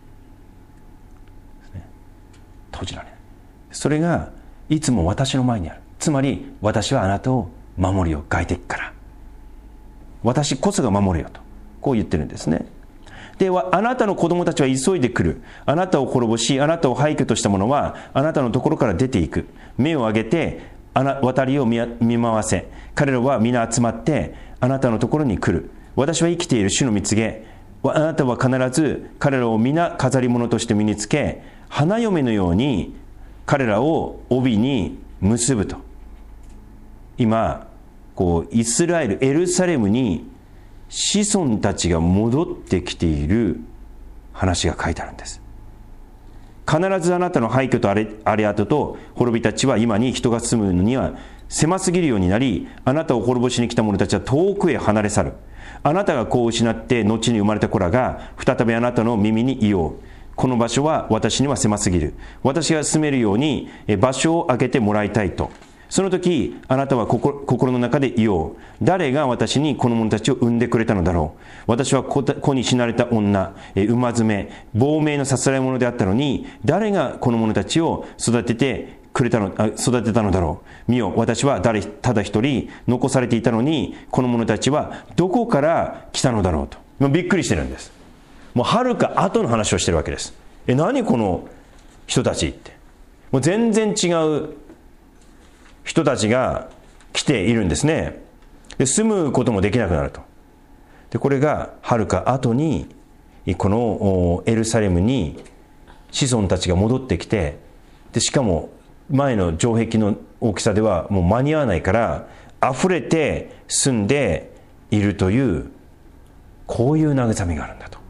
Speaker 1: ですね、閉じられない。それがいつも私の前にある。つまり私はあなたを守るよ、外敵から。私こそが守るよと、こう言ってるんですね。ではあなたの子供たちは急いで来る。あなたを滅ぼし、あなたを廃墟とした者はあなたのところから出ていく。目を上げてあな渡りを 見, 見回せ。彼らは皆集まってあなたのところに来る。私は生きている主の蜜げ。あなたは必ず彼らを皆飾り物として身につけ、花嫁のように彼らを帯に結ぶと。今こうイスラエルエルサレムに子孫たちが戻ってきている話が書いてあるんです。必ずあなたの廃墟と荒れ跡と滅びた地は今に人が住むのには狭すぎるようになり、あなたを滅ぼしに来た者たちは遠くへ離れ去る。あなたが子を失って後に生まれた子らが再びあなたの耳に言おう。この場所は私には狭すぎる。私が住めるように場所を空けてもらいたいと。その時あなたは 心, 心の中で言おう。誰が私にこの者たちを産んでくれたのだろう。私は 子, 子に死なれた女、馬詰め、亡命のさすらい者であったのに、誰がこの者たちを育ててくれたの育てたのだろう。見よ、私は誰ただ一人残されていたのに、この者たちはどこから来たのだろうと。もうびっくりしてるんです。もうはるか後の話をしてるわけです。え、何この人たちって。もう全然違う人たちが来ているんですね。で住むこともできなくなると。でこれがはるか後にこのエルサレムに子孫たちが戻ってきて、でしかも前の城壁の大きさではもう間に合わないから溢れて住んでいるという、こういう慰めがあるんだと。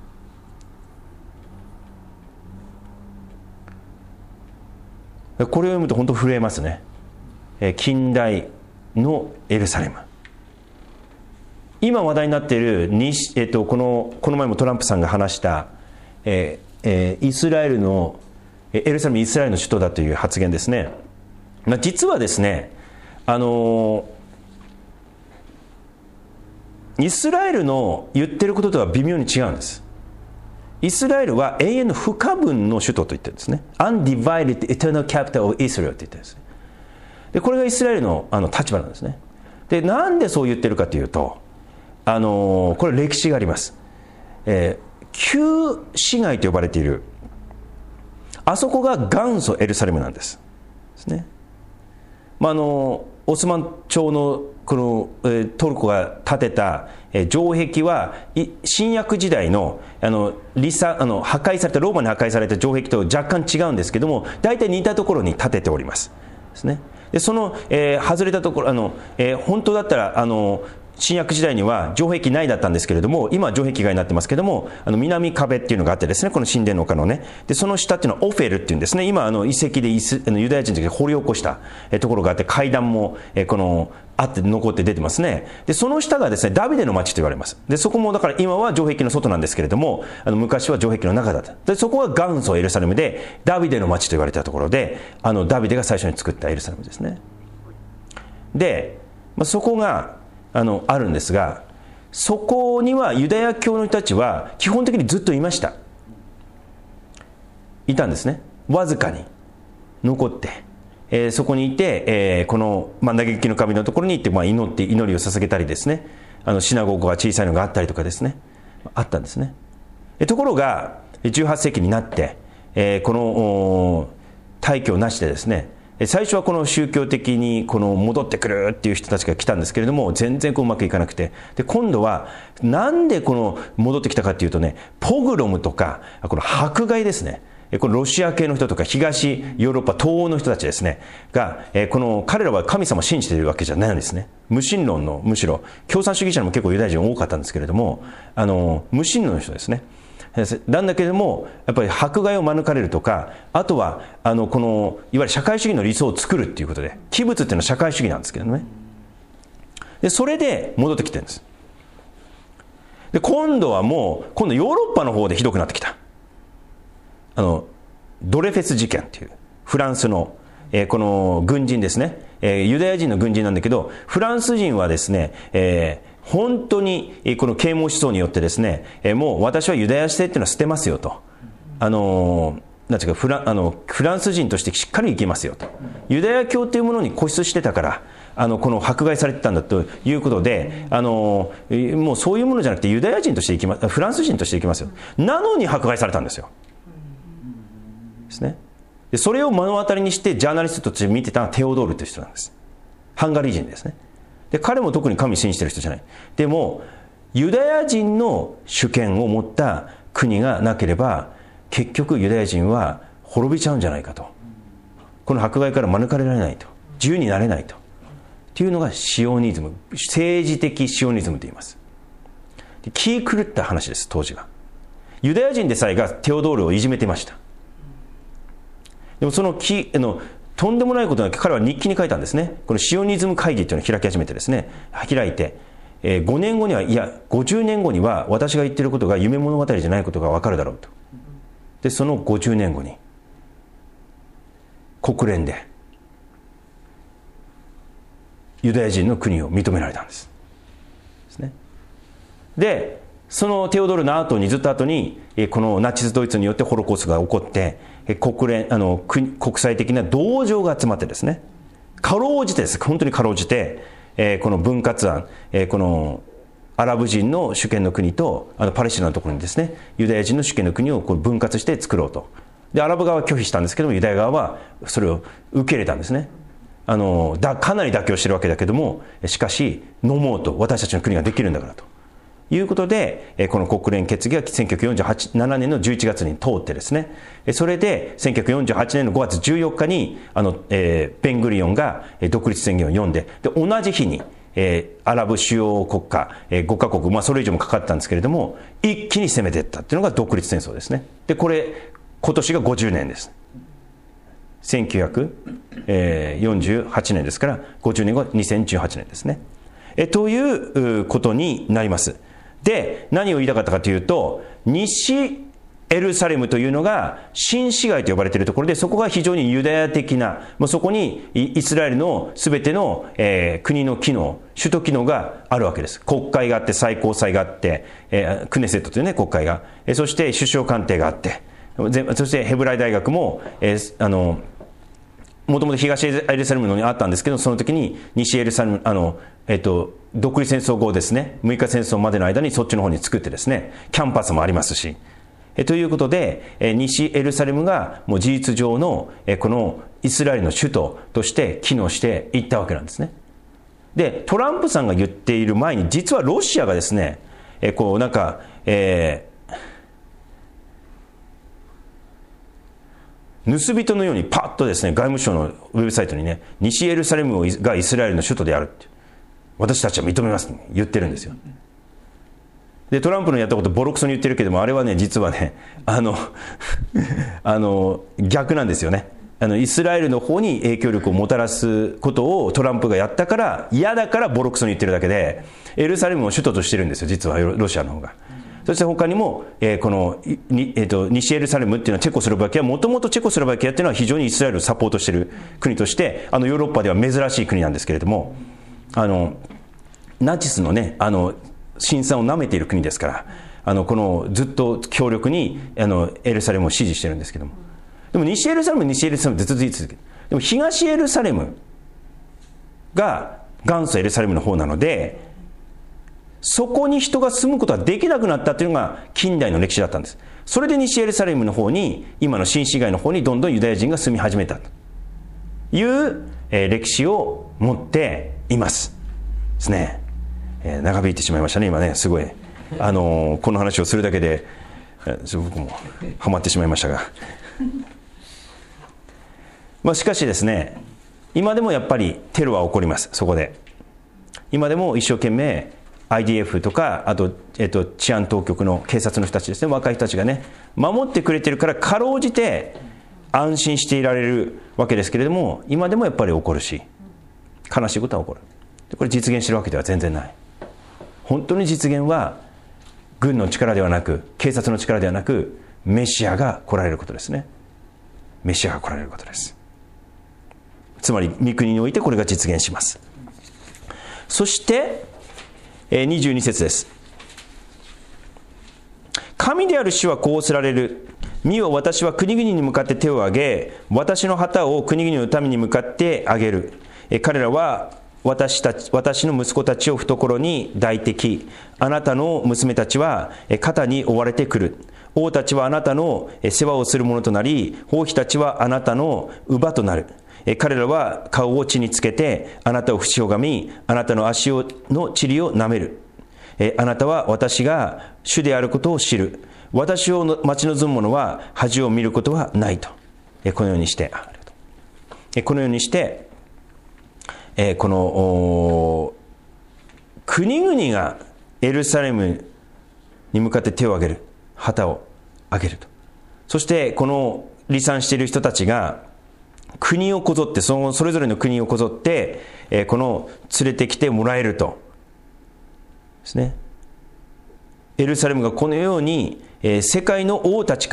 Speaker 1: これを読むと本当震えますね。近代のエルサレム、今話題になっているに、えっと、このこの前もトランプさんが話した、えーえー、イスラエルのエルサレムイスラエルの首都だという発言ですね。 まあ、実はですね、あのイスラエルの言ってることとは微妙に違うんです。イスラエルは永遠の不可分の首都と言ってるんですね。Undivided Eternal Capital of Israel って言ってるんですね。でこれがイスラエル の, あの立場なんですね。でなんでそう言ってるかというと、あのこれ歴史があります。えー、旧市街と呼ばれているあそこが元祖エルサレムなんですですね。まあ、あのオスマン朝のこの、えー、トルコが建てた、えー、城壁は新約時代 の, あのリサあの破壊されたローマに破壊された城壁と若干違うんですけども、大体似たところに建てておりますですね。でその、えー、外れたところ、あの、えー、本当だったらあの新約時代には城壁内だったんですけれども、今は城壁外になってますけども、あの南壁っていうのがあってですね、この神殿の丘のね、でその下っていうのはオフェルっていうんですね。今あの遺跡でイスあのユダヤ人たちが掘り起こしたところがあって、階段もえこのあって残って出てますね。でその下がですねダビデの町と言われます。でそこもだから今は城壁の外なんですけれども、あの昔は城壁の中だった。でそこが元祖エルサレムでダビデの町と言われたところで、あのダビデが最初に作ったエルサレムですね。で、まあ、そこがあのあるんですが、そこにはユダヤ教の人たちは基本的にずっといました。いたんですね。わずかに残って、えー、そこにいて、えー、この、まあ、嘆きの神のところに行って、まあ、祈って祈りを捧げたりですね、あのシナゴーグが小さいのがあったりとかですね、あったんですね。えところがじゅうはっせいきになって、えー、この大挙なしでですね、最初はこの宗教的にこの戻ってくるっていう人たちが来たんですけれども、全然こううまくいかなくて、で今度はなんでこの戻ってきたかっていうとね、ポグロムとかこの迫害ですね。このロシア系の人とか東ヨーロッパ東欧の人たちですねが、この彼らは神様を信じているわけじゃないんですね。無神論の、むしろ共産主義者も結構ユダヤ人多かったんですけれども、あの無神論の人ですね。なんだけれどもやっぱり迫害を免れるとか、あとはあのこのいわゆる社会主義の理想を作るっていうことで、器物っていうのは社会主義なんですけどね。でそれで戻ってきてるんです。で今度はもう今度ヨーロッパの方でひどくなってきた。あのドレフェス事件っていうフランスの、えー、この軍人ですね、えー、ユダヤ人の軍人なんだけど、フランス人はですね、えー本当にこの啓蒙思想によってですね、もう私はユダヤ性っていうのは捨てますよと、あのなんていうかフラあのフランス人としてしっかり生きますよと、ユダヤ教というものに固執してたから、あのこの迫害されてたんだということで、あのもうそういうものじゃなくてユダヤ人として生きます、フランス人として生きますよ。なのに迫害されたんですよ。ですね。でそれを目の当たりにしてジャーナリストとして見てたのはテオドールという人なんです。ハンガリー人ですね。で彼も特に神を信じてる人じゃない。でもユダヤ人の主権を持った国がなければ結局ユダヤ人は滅びちゃうんじゃないかと、この迫害から免れられないと、自由になれないとっていうのがシオニズム、政治的シオニズムと言います。で気狂った話です。当時はユダヤ人でさえがテオドールをいじめてました。でもその気のとんでもないことな彼は日記に書いたんですね。このシオニズム会議というのを開き始めてですね、開いて、えー、ごねんごには、いやごじゅうねんごには私が言っていることが夢物語じゃないことが分かるだろうと。でそのごじゅうねんごに国連でユダヤ人の国を認められたんです。ですね。でそのテオドールの後にずっと後にこのナチスドイツによってホロコーストが起こって、国連あの国際的な同情が集まってですね、かろうじてです本当にかろうじて、えー、この分割案、えー、このアラブ人の主権の国とあのパレスチナのところにですねユダヤ人の主権の国をこう分割して作ろうと。でアラブ側は拒否したんですけども、ユダヤ側はそれを受け入れたんですね。あのだかなり妥協してるわけだけども、しかし飲もうと、私たちの国ができるんだからということで、この国連決議がせんきゅうひゃくよんじゅうななねんのじゅういちがつに通ってですね、それでせんきゅうひゃくよんじゅうはちねんのごがつじゅうよっかにあの、えー、ベングリオンが独立宣言を読んで、で同じ日に、えー、アラブ主要国家、えー、ごかこく、まあ、それ以上もかかったんですけれども一気に攻めていったっていうのが独立戦争ですね。でこれ今年がごじゅうねんです。せんきゅうひゃくよんじゅうはちねんですからごじゅうねんごはにせんじゅうはちねんですね。えということになります。で何を言いたかったかというと、西エルサレムというのが新市街と呼ばれているところで、そこが非常にユダヤ的な、もうそこにイスラエルのすべての、えー、国の機能、首都機能があるわけです。国会があって、最高裁があって、えー、クネセットというね、国会が、えー、そして首相官邸があって、そしてヘブライ大学も、えー、あのもともと東エルサレムのにあったんですけど、その時に西エルサレム、あの、えっと、独立戦争後ですね、むいか戦争までの間にそっちの方に作ってですね、キャンパスもありますし、えということで、え西エルサレムがもう事実上の、えこのイスラエルの首都として機能していったわけなんですね。で、トランプさんが言っている前に、実はロシアがですね、えこうなんか、えー、盗人のようにパッとですね、外務省のウェブサイトにね、西エルサレムがイスラエルの首都であるって、私たちは認めますって言ってるんですよ。で、トランプのやったことボロクソに言ってるけども、あれはね、実はね、あの、あの、逆なんですよね。あの、イスラエルの方に影響力をもたらすことをトランプがやったから、嫌だからボロクソに言ってるだけで、エルサレムを首都としてるんですよ、実はロシアの方が。そして他にも、えー、この、にえーと、西エルサレムっていうのはチェコスロバキア、もともとチェコスロバキアっていうのは非常にイスラエルをサポートしている国として、あの、ヨーロッパでは珍しい国なんですけれども、あの、ナチスのね、あの、辛酸を舐めている国ですから、あのこのずっと強力にあのエルサレムを支持してるんですけども、でも西エルサレム西エルサレムって続いて続ける。でも東エルサレムが元祖エルサレムの方なので、そこに人が住むことができなくなったというのが近代の歴史だったんです。それで西エルサレムの方に、今の新市街の方にどんどんユダヤ人が住み始めたという、えー、歴史を持っていますですね。えー、長引いてしまいましたね、今ね、すごい、あのー、この話をするだけで、えー、僕もハマってしまいましたが、まあ、しかしですね、今でもやっぱりテロは起こります。そこで今でも一生懸命 アイディーエフ とか、あと、えー、と治安当局の警察の人たちですね、若い人たちがね、守ってくれてるから、かろうじて安心していられるわけですけれども、今でもやっぱり起こるし、悲しいことは起こる。これ実現してるわけでは全然ない。本当に実現は軍の力ではなく、警察の力ではなく、メシアが来られることですね。メシアが来られることです。つまり御国においてこれが実現します。そしてにじゅうに節です。神である主はこうせられる。見よ、私は国々に向かって手を挙げ、私の旗を国々の民に向かって挙げる。彼らは私たち、私の息子たちを懐に抱いてき、あなたの娘たちは肩に追われてくる。王たちはあなたの世話をする者となり、王妃たちはあなたの乳母となる。彼らは顔を地につけて、あなたを縁をがみ、あなたの足の塵を舐める。あなたは私が主であることを知る。私を待ち望む者は恥を見ることはないと。このようにして、このようにして、えー、この国々がエルサレムに向かって手を挙げる、旗を挙げると。そしてこの離散している人たちが国をこぞって、そのそれぞれの国をこぞって、えー、この連れてきてもらえるとですね。エルサレムがこのように、えー、世界の王たちから、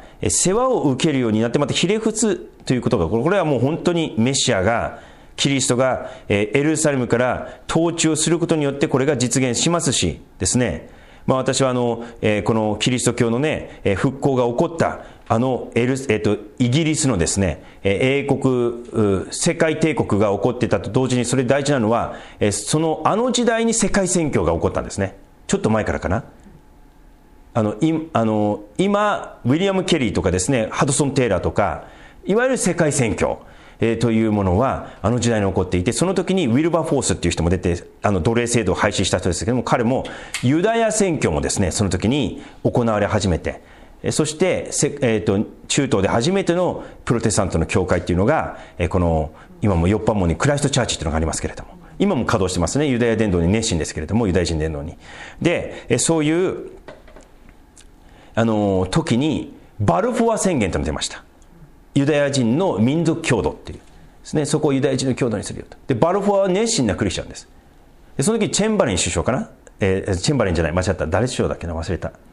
Speaker 1: えー、世話を受けるようになって、またひれ伏すということが、これはもう本当にメシアが、キリストがエルサレムから統治をすることによってこれが実現しますしですね。まあ私はあの、このキリスト教のね、復興が起こったあのエル、えっと、イギリスのですね、英国、世界帝国が起こっていたと同時に、それ大事なのは、そのあの時代に世界宣教が起こったんですね。ちょっと前からかな。あの、いあの今、ウィリアム・ケリーとかですね、ハドソン・テイラーとか、いわゆる世界宣教。えー、というものはあの時代に起こっていて、その時にウィルバーフォースっていう人も出て、あの奴隷制度を廃止した人ですけども、彼もユダヤ宣教もですね、その時に行われ始めて、そして、えー、と中東で初めてのプロテスタントの教会っていうのが、えー、この今もヨッパ門にクライストチャーチっていうのがありますけれども、今も稼働してますね。ユダヤ伝道に熱心ですけれども、ユダヤ人伝道に。で、えー、そういうあの時にバルフォア宣言というのが出ました。ユダヤ人の民族郷土っていうですね、そこをユダヤ人の郷土にするよと。で、バルフォアは熱心なクリスチャンです。で、その時チェンバレン首相かな、えー、チェンバレンじゃない、間違った、誰首相だっけな、忘れた。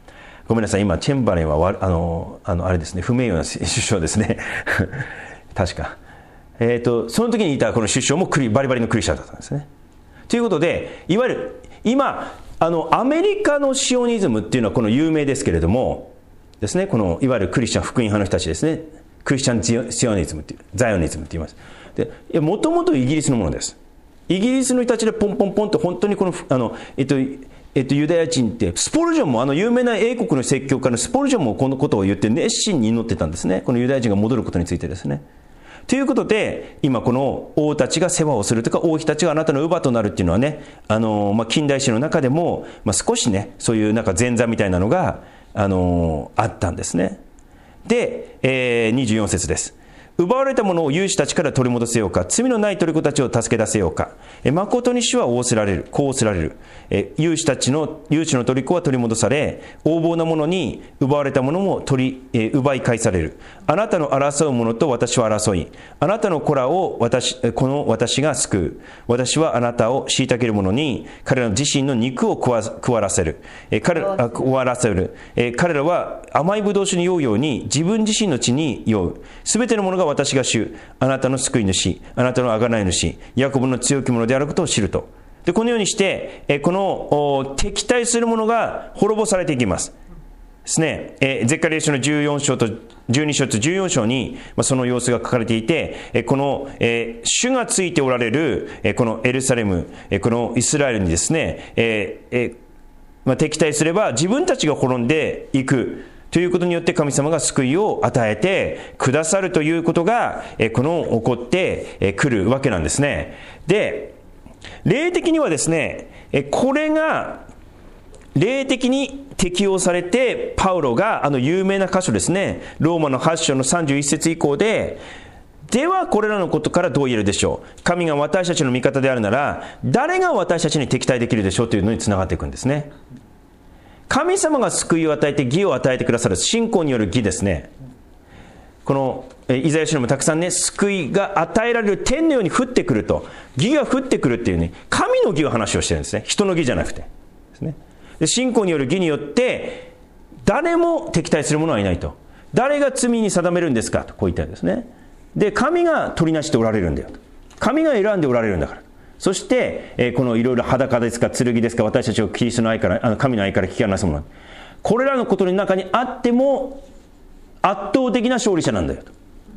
Speaker 1: ごめんなさい、今チェンバレンはあのあのあれですね、不名誉な首相ですね確か、えーと、その時にいたこの首相もクリバリバリのクリスチャンだったんですね。ということで、いわゆる今あのアメリカのシオニズムっていうのはこの有名ですけれどもですね、このいわゆるクリスチャン福音派の人たちですね、クリスチャンシオニズムっていうザイオニズムって言います。で、もともとイギリスのものです。イギリスの人たちでポンポンポンと本当にこのあのえっとえっとユダヤ人ってスポルジョンもあの有名な英国の説教家のスポルジョンもこのことを言って熱心に祈ってたんですね。このユダヤ人が戻ることについてですね。ということで今この王たちが世話をするとか王妃たちがあなたの乳母となるっていうのはね、あの、まあ、近代史の中でも、まあ、少しねそういうなんか前座みたいなのがあのあったんですね。で、えー、にじゅうよん節です。奪われたものを勇士たちから取り戻せようか、罪のない虜たちを助け出せようか。え誠に主は仰せられる、こう仰せられる。え勇士たちの勇士の虜は取り戻され、横暴なものに奪われたものも取り、え奪い返される。あなたの争う者と私は争い、あなたの子らを私この私が救う。私はあなたを虐げる者に彼らの自身の肉を食わ食わらせる。え彼あ食わらせる。え彼らは甘い葡萄酒に酔うように自分自身の血に酔う。すべてのものが私が主、あなたの救い主、あなたの贖い主、ヤコブの強き者であることを知ると。で、このようにして、えこの敵対する者が滅ぼされていきます。ですね。えゼカリヤ書のじゅうよん章とじゅうに章とじゅうよん章に、まあ、その様子が書かれていて、えこの、え主がついておられる、えこのエルサレム、えこのイスラエルにですね、ええまあ、敵対すれば自分たちが滅んでいく。ということによって神様が救いを与えてくださるということが、この起こってくるわけなんですね。で、霊的にはですね、これが霊的に適用されて、パウロがあの有名な箇所ですね、ローマのはち章のさんじゅういち節以降で、ではこれらのことからどう言えるでしょう。神が私たちの味方であるなら、誰が私たちに敵対できるでしょうというのにつながっていくんですね。神様が救いを与えて義を与えてくださる信仰による義ですね。このイザヤ書にもたくさんね、救いが与えられる天のように降ってくると、義が降ってくるっていうね、神の義の話をしてるんですね。人の義じゃなくてですね。で、信仰による義によって誰も敵対する者はいないと。誰が罪に定めるんですかと、こう言ったんですね。で、神が取りなしておられるんだよと。神が選んでおられるんだから。そして、えー、このいろいろ裸ですか剣ですか、私たちをキリストの愛から、あの神の愛から引き離すもの、これらのことの中にあっても圧倒的な勝利者なんだよと、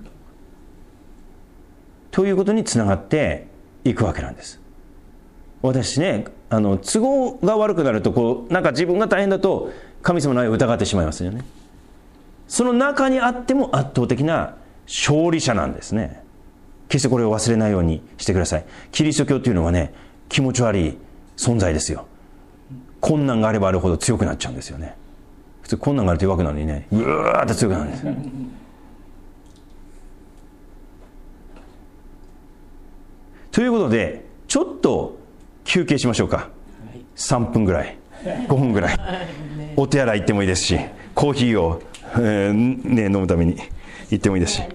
Speaker 1: ということにつながっていくわけなんです。私ね、あの都合が悪くなると、こうなんか自分が大変だと神様の愛を疑ってしまいますよね。その中にあっても圧倒的な勝利者なんですね。決してこれを忘れないようにしてください。キリスト教というのはね、気持ち悪い存在ですよ。困難があればあるほど強くなっちゃうんですよね。普通困難があると弱くなるのにね、うわーって強くなるんですよ。ということで、ちょっと休憩しましょうか。さんぷんぐらい、ごふんぐらい、お手洗い行ってもいいですし、コーヒーを、えーね、飲むために行ってもいいですし。